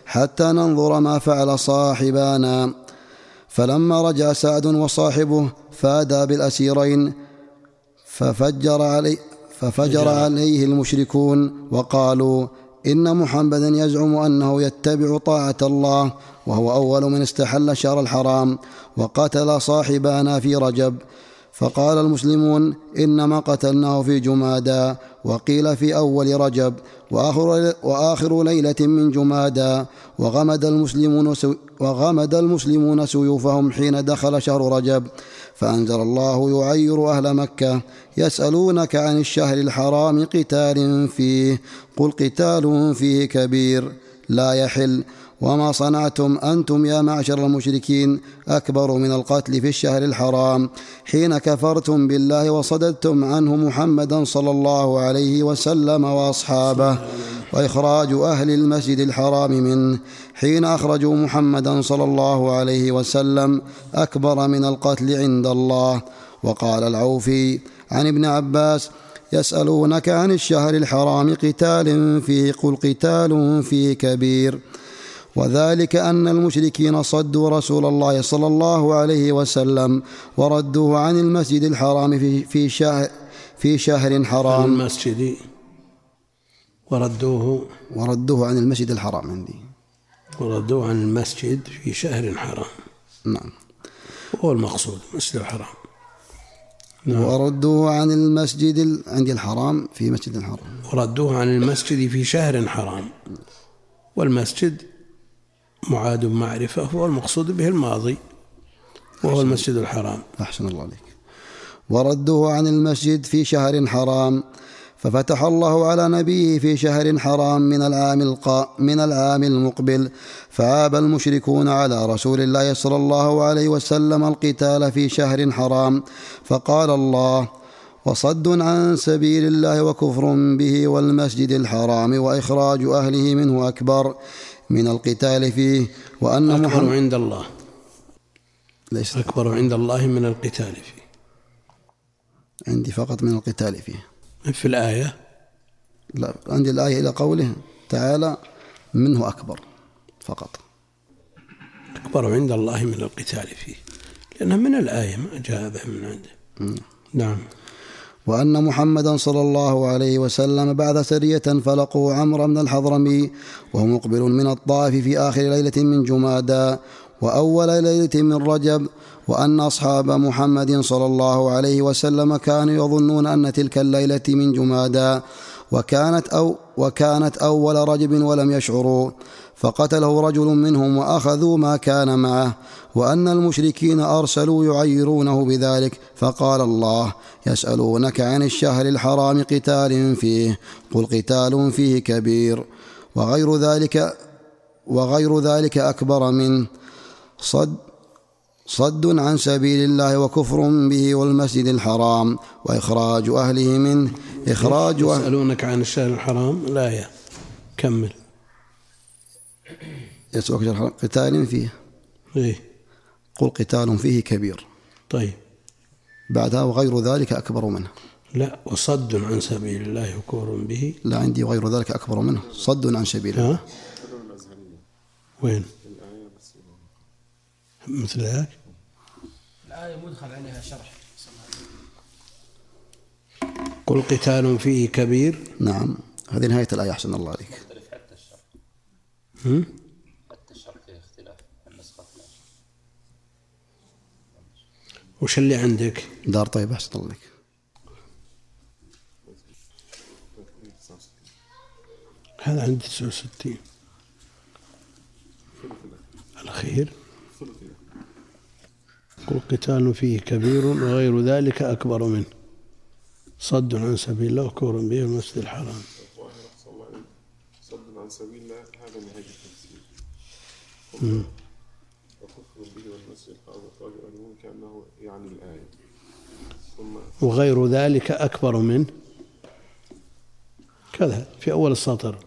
حتى ننظر ما فعل صاحبانا. فلما رجع سعد وصاحبه فادى بالأسيرين ففجر, علي ففجر عليه المشركون وقالوا إن محمدا يزعم أنه يتبع طاعة الله وهو أول من استحل شهر الحرام وقتل صاحبانا في رجب. فقال المسلمون إنما قتلناه في جمادى، وقيل في أول رجب وآخر, وآخر ليلة من جمادى. وغمد المسلمون, وغمد المسلمون سيوفهم حين دخل شهر رجب. فأنزل الله يعير أهل مكة يسألونك عن الشهر الحرام قتال فيه قل قتال فيه كبير لا يحل وما صنعتم أنتم يا معشر المشركين أكبر من القتل في الشهر الحرام حين كفرتم بالله وصددتم عنه محمدا صلى الله عليه وسلم وأصحابه وإخراج أهل المسجد الحرام منه حين أخرجوا محمدا صلى الله عليه وسلم أكبر من القتل عند الله. وقال العوفي عن ابن عباس يسألونك عن الشهر الحرام قتال فيه قل قتال فيه كبير. وذلك أن المشركين صدوا رسول الله صلى الله عليه وسلم وردوه عن المسجد الحرام في, في, شهر, في شهر حرام عن المسجد وردوه وردوه عن المسجد الحرام عندي وردوه عن المسجد في شهر حرام. نعم هو المقصود مسجد الحرام. نعم. وردوه عن المسجد عندي الحرام في مسجد الحرام وردوه عن المسجد في شهر حرام. والمسجد معاد معرفة هو المقصود به الماضي وهو المسجد الحرام. أحسن الله عليك. وردوه عن المسجد في شهر حرام ففتح الله على نبيه في شهر حرام من العام القا من العام المقبل فعاب المشركون على رسول الله صلى الله عليه وسلم القتال في شهر حرام فقال الله وصد عن سبيل الله وكفر به والمسجد الحرام وإخراج أهله منه أكبر من القتال فيه وأن أكبر محمد عند الله ليس أكبر عند الله من القتال فيه. عندي فقط من القتال فيه في الآية. لا عندي الآية إلى قوله تعالى منه أكبر فقط. أكبر عند الله من القتال فيه لأنه من الآية ما جاء به من عنده. م. نعم. وأن محمدا صلى الله عليه وسلم بعد سرية فلقوا عمرو بن الحضرمي وهو مقبل من الطائف في آخر ليلة من جمادى وأول ليلة من رجب وأن أصحاب محمد صلى الله عليه وسلم كانوا يظنون أن تلك الليلة من جمادى وكانت, أو وكانت أول رجب ولم يشعروا فقتله رجل منهم وأخذوا ما كان معه وأن المشركين أرسلوا يعيرونه بذلك فقال الله يسألونك عن الشهر الحرام قتال فيه قل قتال فيه كبير وغير ذلك وغير ذلك أكبر منه صد صد عن سبيل الله وكفر به والمسجد الحرام وإخراج أهله منه إخراج يسألونك عن الشهر الحرام الآية كمل. يسألونك عن الحرام قتال فيه إيه؟ قل قتال فيه كبير. طيب بعدها وغير ذلك أكبر منه. لا وصد عن سبيل الله وكفر به لا عندي وغير ذلك أكبر منه صد عن سبيل الله. وين مثل ذلك الآية مدخل عليها شرح قل قتال فيه كبير. نعم هذه نهاية الآية أحسن الله عليك. حتى الشرح هم؟ حتى الشرح فيه اختلاف النسخة. وش اللي عندك؟ دار طيب أحسن الله عليك. هذا عندي تسعة وستين الأخير قل قتال فيه كبير وغير ذلك أكبر منه صد عن سبيل الله وكفر به المسجد الحرام. صد عن سبيل الله هذا نهاية التفسير. وكفر به والمسجد الحرام وإخراج أهله منه كأنه يعني الآية. ثم وغير ذلك أكبر منه كذا في أول السطر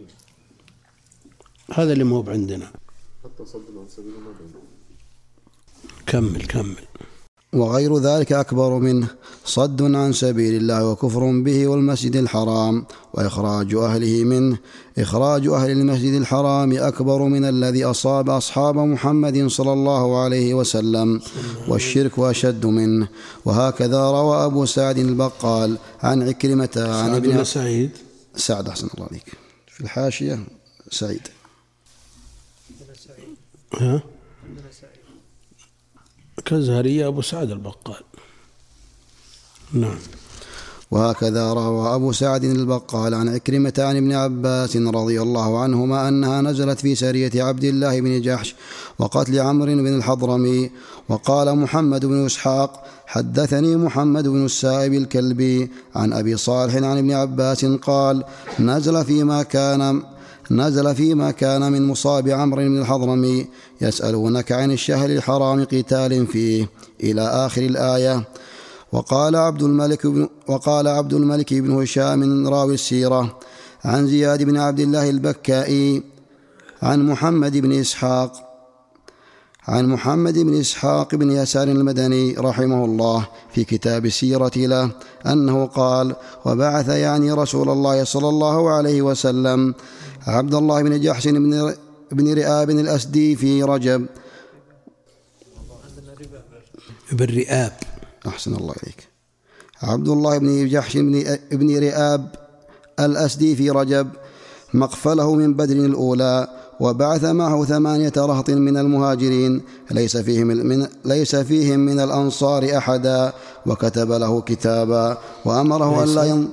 هذا اللي مو عندنا. حتى صد عن سبيل الله. كمل كمل. وغير ذلك أكبر منه، صد عن سبيل الله وكفر به والمسجد الحرام وإخراج أهله منه. إخراج أهل المسجد الحرام أكبر من الذي أصاب أصحاب محمد صلى الله عليه وسلم، والشرك أشد منه. وهكذا روى أبو سعد البقال عن عكرمة عن ابن سعيد سعد أحسن الله عليك في الحاشية سعيد ها كزهرية أبو سعد البقال. نعم. وهكذا روى أبو سعد البقال عن عكرمة عن ابن عباس رضي الله عنهما أنها نزلت في سرية عبد الله بن جحش وقتل عمرو بن الحضرمي. وقال محمد بن إسحاق حدثني محمد بن السائب الكلبي عن أبي صالح عن ابن عباس قال نزل فيما كان نزل فيما كان من مصاب عمرو بن الحضرمي يسألونك عن الشهر الحرام قتال فيه إلى آخر الآية. وقال عبد الملك بن وقال عبد الملك بن هشام راوي السيرة عن زياد بن عبد الله البكائي عن محمد بن إسحاق عن محمد بن إسحاق بن يسار المدني رحمه الله في كتاب السيرة له أنه قال وبعث يعني رسول الله صلى الله عليه وسلم عبد الله بن جحش بن رئاب الأسدي في رجب بالرئاب أحسن الله إليك عبد الله بن جحش بن رئاب الأسدي في رجب مقفله من بدر الأولى. وبعث معه ثمانية رهط من المهاجرين ليس فيهم من, ليس فيهم من الأنصار أحدا، وكتب له كتابا وأمره أن لا ين...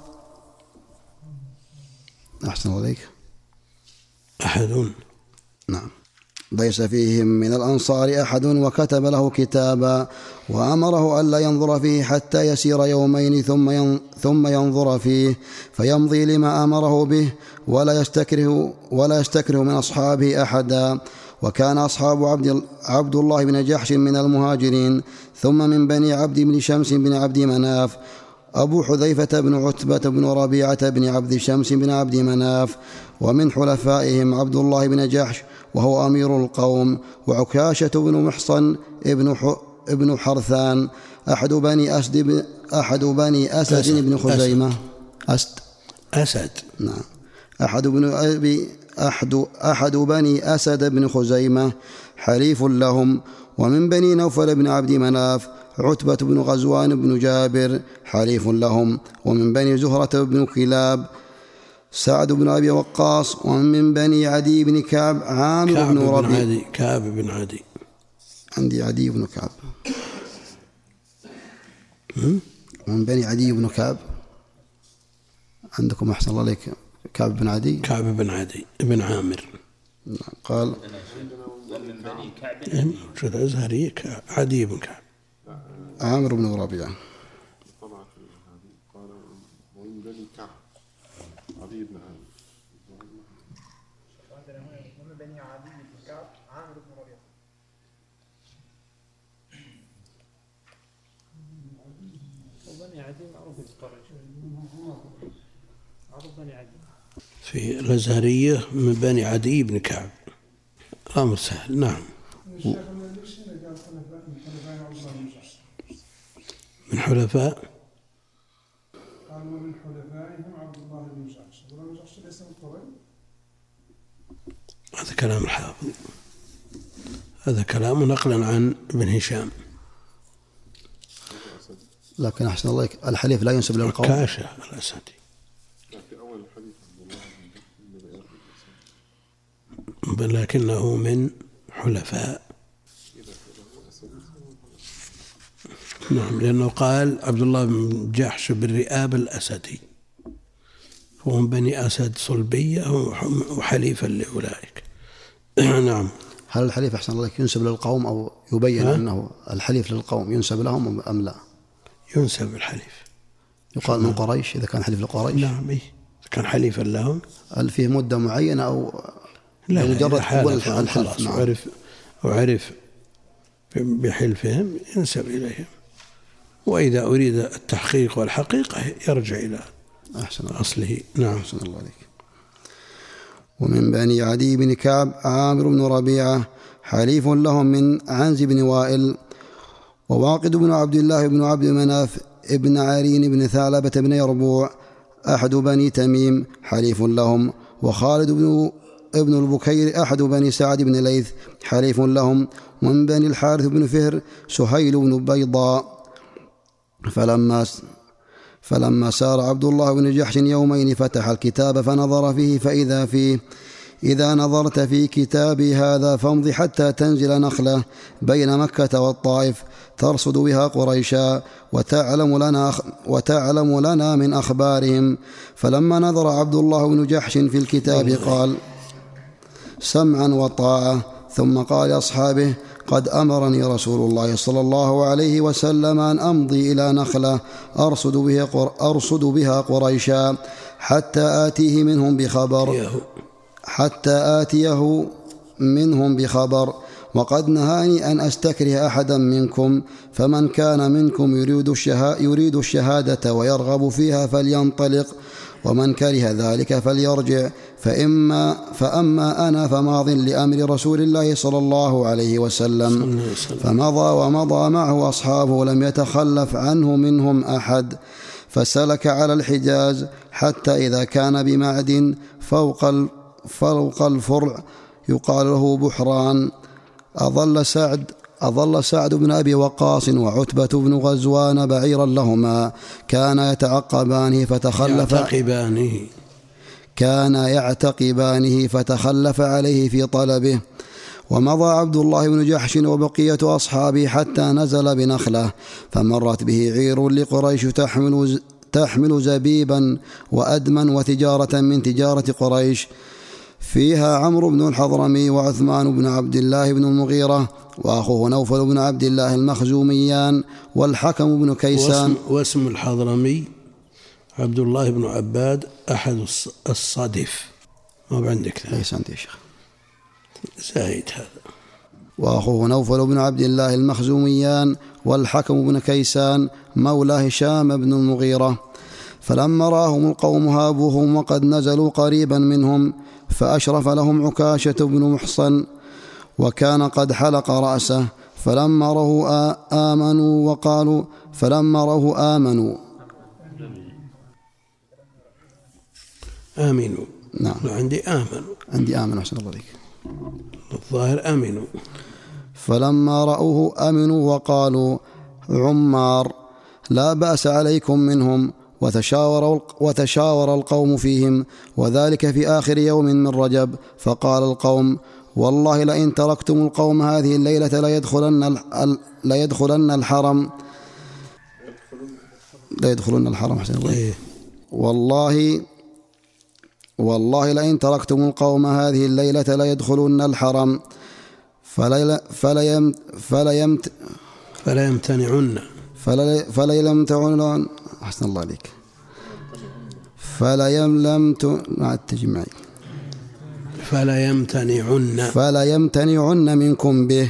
أحسن الله إليك أحد نعم ليس فيهم من الأنصار أحد، وكتب له كتابا وأمره ألا ينظر فيه حتى يسير يومين ثم ثم ينظر فيه فيمضي لما أمره به ولا يستكره ولا يستكره من أصحابه أحدا. وكان أصحاب عبد, عبد الله بن جحش من المهاجرين، ثم من بني عبد بن شمس بن عبد مناف أبو حذيفة بن عتبة بن ربيعة بن عبد شمس بن عبد مناف. ومن حلفائهم عبد الله بن جحش وهو أمير القوم، وعكاشة بن محصن ابن, ابن حرثان أحد بني أسد أحد بني أسد, أسد بن خزيمة أسد أسد نعم أحد بن أبي أحد أحد بني أسد بن خزيمة حليف لهم. ومن بني نوفل بن عبد مناف عتبة بن غزوان بن جابر حليف لهم. ومن بني زهرة بن كلاب سعد بن أبي وقاص. ومن بني عدي بن كعب عامر كعب بن ربيع كعب بن عدي عندي عدي بن كعب ومن بني عدي بن كعب عندكم أحسن الله عليك كعب بن عدي كعب بن عدي بن عامر قال ومن بني كعب موجود أزهري عدي بن كعب عامر بن ربيعة طبعا قال ومن بني كعب عدي بن عامر ومن بني عدي بن كعب عامر بن ربيعة. وبني عدي معروف بالقريش معروف بني عدي في الأزهرية من بني عدي بن كعب. الأمر سهل. نعم. من حلفاء قالوا من حلفائهم عبد الله بن جحش ولا جحش ليس من قريش. هذا كلام الحافظ، هذا كلام نقلا عن ابن هشام. لكن أحسن الله الحليف لا ينسب للقوم. عكاشة الأسدي لكنه من حلفاء. نعم، لأنه قال عبد الله بن جحش بالرئاب الأسدي، هو من بني أسد صلبية وحليفا لأولئك. نعم. هل الحليف أحسن الله ينسب للقوم أو يبين ها؟ أنه الحليف للقوم ينسب لهم أم لا؟ ينسب الحليف، يقال من قريش إذا كان حليف لقريش. نعم، إذا كان حليفا لهم. هل فيه مدة معينة أو لا مجرد حال الحلف؟ نعم. وعرف وعرف بحلفهم ينسب إليهم، وإذا أريد التحقيق والحقيقة يرجع إلى أحسن أصله. نعم. أحسن الله عليك. ومن بني عدي بن كعب عامر بن ربيعة حليف لهم من عنز بن وائل. وواقد بن عبد الله بن عبد مناف ابن عرين بن ثعلبة بن يربوع أحد بني تميم حليف لهم، وخالد بن ابن البكير أحد بني سعد بن ليث حليف لهم، ومن بني الحارث بن فهر سهيل بن بيضاء. فلما فلما سار عبد الله بن جحش يومين فتح الكتاب فنظر فيه فإذا فيه: إذا نظرت في كتابي هذا فامض حتى تنزل نخلة بين مكة والطائف ترصد بها قريشا وتعلم لنا, وتعلم لنا من أخبارهم. فلما نظر عبد الله بن جحش في الكتاب قال: سمعا وطاعة. ثم قال لأصحابه: قد أمرني رسول الله صلى الله عليه وسلم أن أمضي إلى نخلة أرصد بها, أرصد بها قريشا حتى آتيه منهم بخبر حتى آتيه منهم بخبر وقد نهاني أن أستكره أحدا منكم، فمن كان منكم يريد, الشها يريد الشهادة ويرغب فيها فلينطلق، ومن كره ذلك فليرجع، فإما فأما أنا فماض لأمر رسول الله صلى الله عليه وسلم. فمضى ومضى معه أصحابه لم يتخلف عنه منهم أحد، فسلك على الحجاز حتى إذا كان بمعد فوق فوق الفرع يقال له بحران. أظل سعد أظل سعد بن أبي وقاص وعتبة بن غزوان بعيرا لهما كان يتعقبانه فتخلف يعتقبانه كان يعتقبانه فتخلف عليه في طلبه. ومضى عبد الله بن جحش وبقية أصحابه حتى نزل بنخلة، فمرت به عير لقريش تحمل تحمل زبيبا وأدما وتجارة من تجارة قريش، فيها عمرو بن الحضرمي وعثمان بن عبد الله بن المغيرة وأخوه نوفل بن عبد الله المخزوميان والحكم بن كيسان. واسم, واسم الحضرمي عبد الله بن عباد أحد الصادف. ما عندك ليس عندي يا شيخ، زايد هذا. وأخوه نوفل بن عبد الله المخزوميان والحكم بن كيسان مولى هشام بن المغيرة. فلما راهم القوم هابوهم وقد نزلوا قريبا منهم، فأشرف لهم عكاشة بن محصن وكان قد حلق رأسه، فلما رأوه آمنوا وقالوا فلما رأوه آمنوا آمنوا. نعم عندي آمنوا عندي آمنوا أحسن الله عليك، الظاهر آمنوا. فلما رأوه آمنوا وقالوا عمار لا بأس عليكم منهم، وتشاور, وتشاور القوم فيهم، وذلك في آخر يوم من رجب. فقال القوم والله لئن تركتم القوم هذه الليلة ليدخلن, ليدخلن الحرم ليدخلن الحرم حسن الله. والله والله لئن تركتم القوم هذه الليلة ليدخلن الحرم فلا فلا فلا يمت فلا يمتنعن فلا فلا يمتنعن أحسن الله عليك فلا يملمت مع التجمع فلا يمتنعن فلا يمتنعن منكم به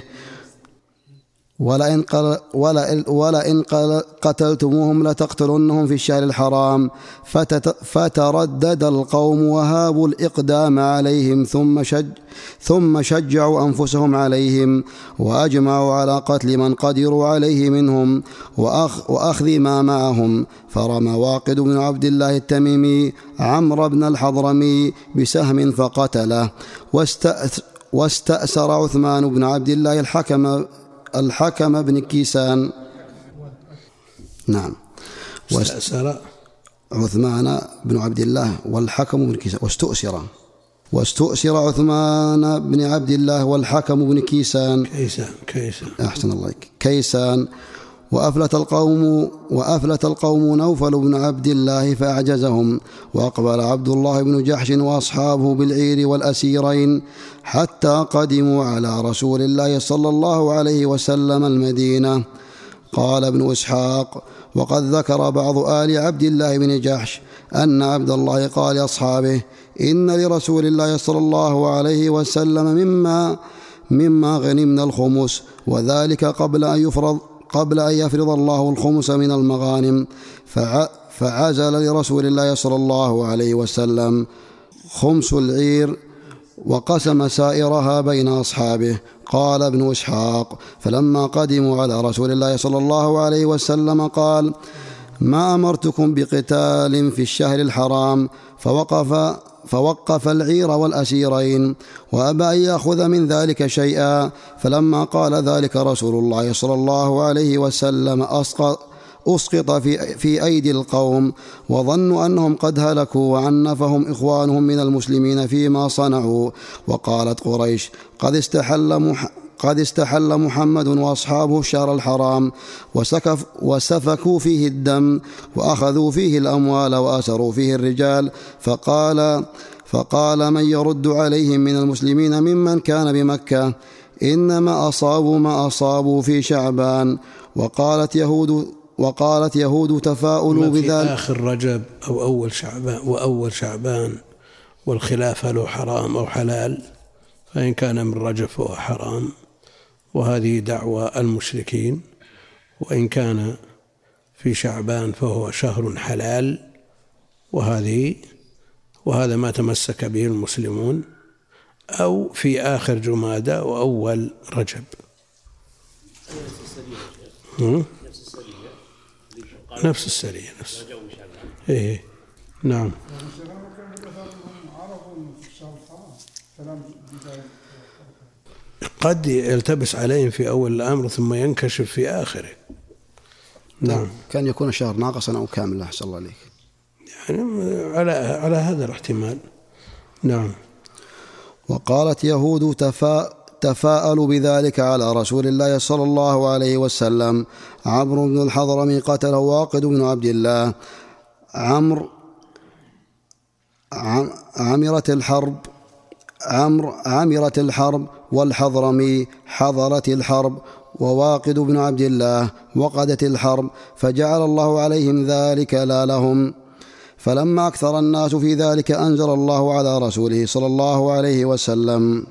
ولئن ولا ولئن قتلتموهم لتقتلنهم في الشهر الحرام. فتردد القوم وهابوا الإقدام عليهم ثم شج ثم شجعوا أنفسهم عليهم، وأجمعوا على قتل من قدروا عليه منهم وأخ وأخذ ما معهم. فرمى واقد بن عبد الله التميمي عمرو بن الحضرمي بسهم فقتله، واستأسر عثمان بن عبد الله الحكم الحكم بن كيسان. نعم واستأسر عثمان بن عبد الله والحكم بن كيسان واستؤسر واستؤسر عثمان بن عبد الله والحكم بن كيسان كيسان كيسان أحسن الله عليك كيسان. وأفلت القوم وأفلت القوم نوفل بن عبد الله فأعجزهم، وأقبل عبد الله بن جحش وأصحابه بالعير والأسيرين حتى قدموا على رسول الله صلى الله عليه وسلم المدينة. قال ابن إسحاق: وقد ذكر بعض آل عبد الله بن جحش أن عبد الله قال لأصحابه: إن لرسول الله صلى الله عليه وسلم مما مما غنمنا الخمس، وذلك قبل أن يفرض قبل أن يفرض الله الخمس من المغانم. فعزل لرسول الله صلى الله عليه وسلم خمس العير وقسم سائرها بين أصحابه. قال ابن إسحاق: فلما قدموا على رسول الله صلى الله عليه وسلم قال: ما أمرتكم بقتال في الشهر الحرام، فوقف فوقف العير والأسيرين وأبى أن يأخذ من ذلك شيئا. فلما قال ذلك رسول الله صلى الله عليه وسلم أسقط أسقط في, في أيدي القوم، وظنوا أنهم قد هلكوا، وعنفهم إخوانهم من المسلمين فيما صنعوا. وقالت قريش: قد استحل مح قد استحل محمد وأصحابه الشهر الحرام، وسكف وسفكوا فيه الدم، وأخذوا فيه الأموال، وأسروا فيه الرجال. فقال فقال من يرد عليهم من المسلمين ممن كان بمكة؟ إنما أصابوا ما أصابوا في شعبان. وقالت يهود وقالت يهود تفاؤلوا بذلك في آخر رجب أو أول شعبان وأول شعبان، والخلاف له حرام أو حلال، فإن كان من رجب فهو حرام، وهذه دعوى المشركين. وإن كان في شعبان فهو شهر حلال، وهذه وهذا ما تمسك به المسلمون، أو في آخر جمادى وأول رجب. نفس السرية نفس إيه نعم. قد يلتبس عليهم في أول الأمر ثم ينكشف في آخره. نعم. كان يكون الشهر ناقصا أو كاملا. أحسن الله عليك. يعني على على هذا الاحتمال. نعم. وقالت يهود تفا تفاءلوا بذلك على رسول الله صلى الله عليه وسلم. عمرو بن الحضرمي قتله واقد بن عبد الله. عمرو عمرت الحرب عمرو عمرت الحرب والحضرمي حضرت الحرب، وواقد بن عبد الله وقدت الحرب، فجعل الله عليهم ذلك لا لهم. فلما أكثر الناس في ذلك أنزل الله على رسوله صلى الله عليه وسلم: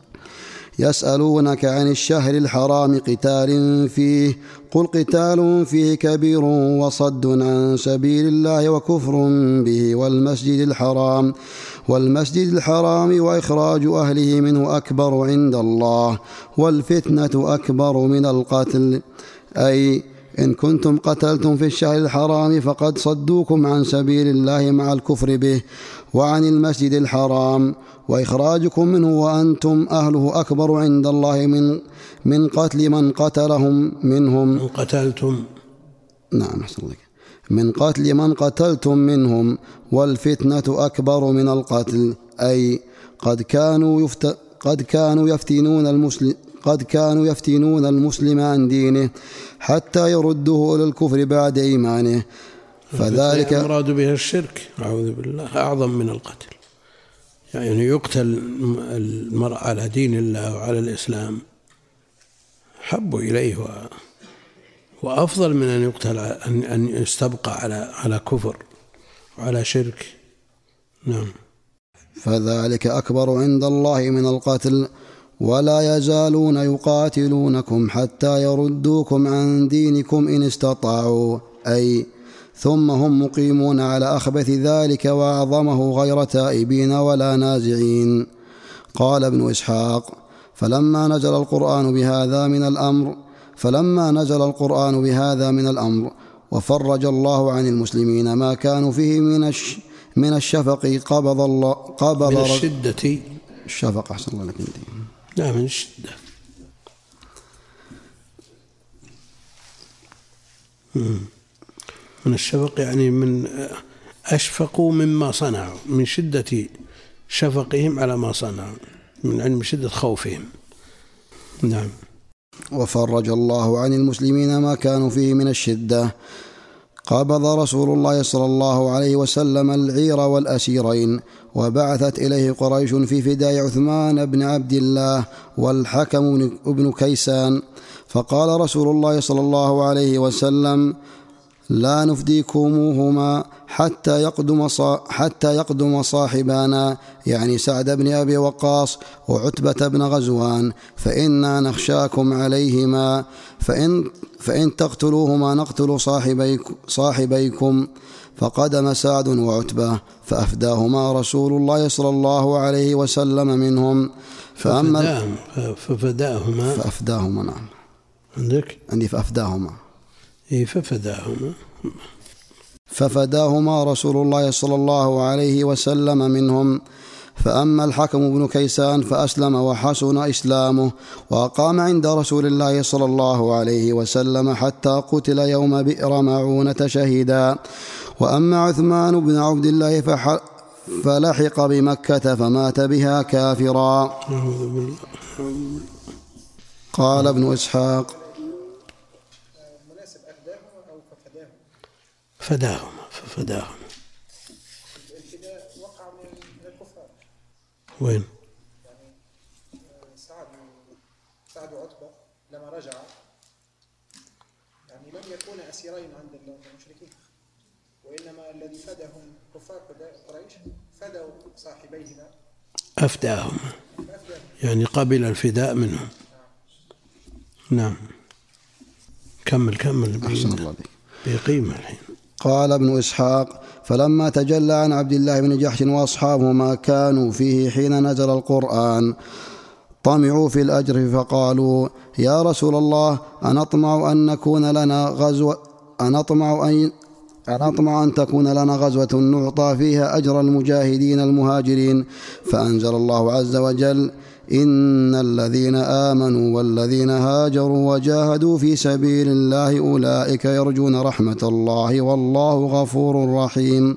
يسألونك عن الشهر الحرام قتال فيه، قل قتال فيه كبير وصد عن سبيل الله وكفر به والمسجد الحرام والمسجد الحرام وإخراج أهله منه أكبر عند الله، والفتنة أكبر من القتل. أي إن كنتم قتلتم في الشهر الحرام فقد صدوكم عن سبيل الله مع الكفر به وعن المسجد الحرام، وإخراجكم منه وأنتم أهله أكبر عند الله من من قتل من قتلهم منهم. من قتلتم نعم أحسن الله. من قتل من قتلتم منهم، والفتنة أكبر من القتل. أي قد كانوا يفت قد كانوا يفتنون المسلم قد كانوا يفتنون المسلم عن دينه حتى يردوه إلى الكفر بعد إيمانه. فذلك المراد بها الشرك، أعوذ بالله، أعظم من القتل. يعني يقتل المرء على دين الله وعلى الإسلام حب إليه وأفضل من أن يقتل أن يستبقى على على كفر وعلى شرك. نعم. فذلك أكبر عند الله من القتل. ولا يزالون يقاتلونكم حتى يردوكم عن دينكم إن استطاعوا. أي ثم هم مقيمون على أخبث ذلك وأعظمه غير تائبين ولا نازعين. قال ابن إسحاق: فلما نزل القرآن بهذا من الأمر فلما نزل القرآن بهذا من الأمر وفرج الله عن المسلمين ما كانوا فيه من الش من الشفق قبض الله قبض من الشدة الشفق أحسن الله لك. لا من الشدة. من الشفق يعني من أشفقوا مما صنعوا، من شدة شفقهم على ما صنعوا، من علم شدة خوفهم. نعم. وفرج الله عن المسلمين ما كانوا فيه من الشدة. قبض رسول الله صلى الله عليه وسلم العير والأسيرين، وبعثت إليه قريش في فداء عثمان بن عبد الله والحكم بن كيسان. فقال رسول الله صلى الله عليه وسلم: لا نفديكموهما حتى يقدم حتى يقدم صاحبانا، يعني سعد بن أبي وقاص وعتبة بن غزوان، فإنا نخشاكم عليهما، فإن, فإن تقتلوهما نقتل صاحبيكم, صاحبيكم فقدم سعد وعتبة فأفداهما رسول الله صلى الله عليه وسلم منهم. فأما ففداهما فأفداهما نعم عندك عندي فأفداهما إيه ففداهما ففداهما رسول الله صلى الله عليه وسلم منهم. فأما الحكم بن كيسان فأسلم وحسن إسلامه وأقام عند رسول الله صلى الله عليه وسلم حتى قتل يوم بئر معونة شهيدا. وأما عثمان بن عبد الله فح فلحق بمكة فمات بها كافرا. قال ابن إسحاق فداهما ففداهما وين؟ يعني سعد سعد وعتبة لما رجع يعني لم يكون أسيرين عند المشركين، وإنما الذي فدهم كفار قريش فدوا صاحبيهما أفداهما يعني قبل الفداء منهم. نعم كمل كمل بقيمة الحين. قال ابن إسحاق فلما تجلى عن عبد الله بن جحش وأصحابه ما كانوا فيه حين نزل القرآن طمعوا في الأجر فقالوا يا رسول الله أنطمع أن نكون لنا غزوة أنطمع أن أنطمع أن تكون لنا غزوة نعطى فيها أجر المجاهدين المهاجرين. فأنزل الله عز وجل إن الذين آمنوا والذين هاجروا وجاهدوا في سبيل الله أولئك يرجون رحمة الله والله غفور رحيم.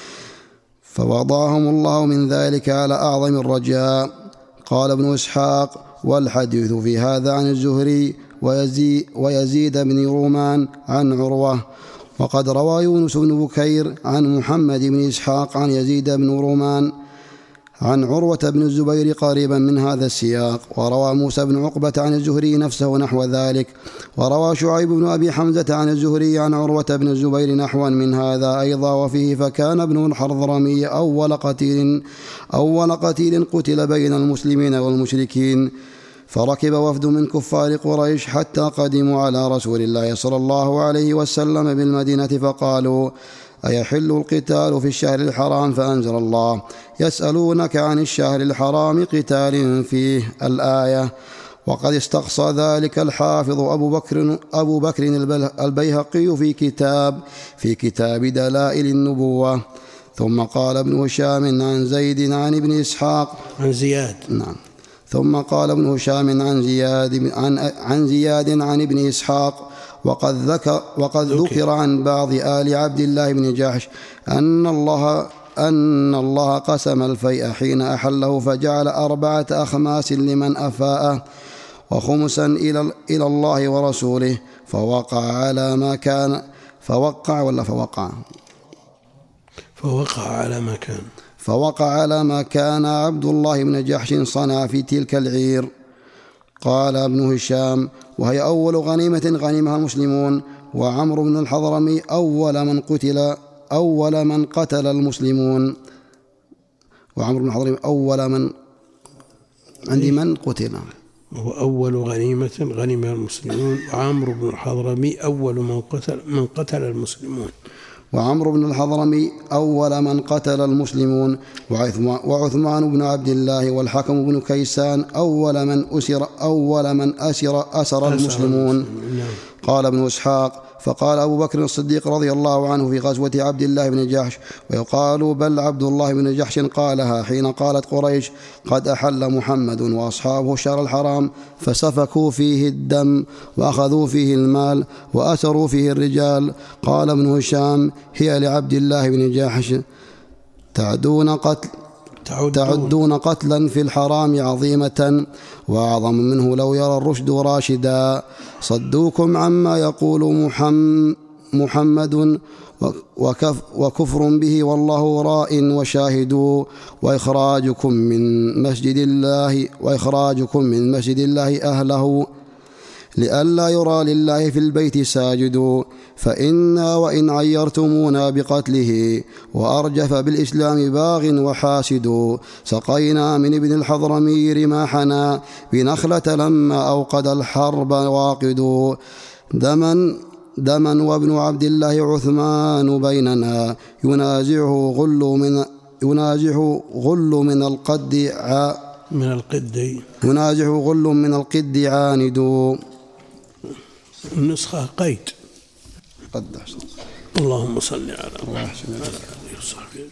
فوضعهم الله من ذلك على أعظم الرجاء. قال ابن إسحاق والحديث في هذا عن الزهري ويزيد, ويزيد بن رومان عن عروة. وقد روى يونس بن بكير عن محمد بن إسحاق عن يزيد بن رومان عن عروة بن الزبير قريبا من هذا السياق. وروى موسى بن عقبة عن الزهري نفسه نحو ذلك. وروى شعيب بن أبي حمزة عن الزهري عن عروة بن الزبير نحوا من هذا أيضا. وفيه فكان ابن الحضرمي أول قتيل, أول قتيل قتل بين المسلمين والمشركين. فركب وفد من كفار قريش حتى قدموا على رسول الله صلى الله عليه وسلم بالمدينة فقالوا أيحل القتال في الشهر الحرام؟ فأنزل الله يسألونك عن الشهر الحرام قتال فيه الآية. وقد استقصى ذلك الحافظ أبو بكر, أبو بكر البيهقي في كتاب, في كتاب دلائل النبوة. ثم قال ابن هشام عن زيد عن ابن إسحاق عن زياد نعم ثم قال ابن هشام عن زياد عن, عن زياد عن ابن إسحاق وقد ذكر, وقد ذكر عن بعض آل عبد الله بن جحش أن الله أن الله قسم الفيء حين أحله فجعل أربعة أخماس لمن أفاءه وخمسا إلى, إلى الله ورسوله فوقع على ما كان فوقع ولا فوقع فوقع على ما كان فوقع على ما كان عبد الله بن جحش صنع في تلك العير. قال ابن هشام وهي أول غنيمة غنمها المسلمون. وعمرو بن الحضرمي أول من قتل أول من قتل المسلمون. وعمرو بن الحضرمي أول من عندي من قتل وهو أول غنيمة غنمها المسلمون. وعمرو بن الحضرمي أول من قتل من قتل المسلمون. وعمرو بن الحضرمي أول من قتل المسلمون. وعثمان بن عبد الله والحكم بن كيسان أول من أسر أول من أسر أسر المسلمون. قال ابن إسحاق فقال أبو بكر الصديق رضي الله عنه في غزوة عبد الله بن جحش ويقال بل عبد الله بن جحش قالها حين قالت قريش قد أحل محمد وأصحابه الشهر الحرام فسفكوا فيه الدم وأخذوا فيه المال وأسروا فيه الرجال. قال ابن هشام هي لعبد الله بن جحش تعدون قتل تعدون قتلا في الحرام عظيمة وأعظم منه لو يرى الرشد راشدا. صدوكم عما يقول محمد وكف وكفر به والله راء وشاهد وإخراجكم من مسجد الله وإخراجكم من مسجد الله أهله لئلا يرى لله في البيت ساجد. فإنا وإن عيرتمونا بقتله وأرجف بالإسلام باغ وحاسد سقينا من ابن الحضرمي رماحنا بنخلة لما أوقد الحرب واقد دما دما وابن عبد الله عثمان بيننا ينازعه غل من ينازعه غل من القد ع من القد ينازعه غل من القد عاند. النسخة قيد. قد اللهم صل على محمد وعلى آله وصحبه.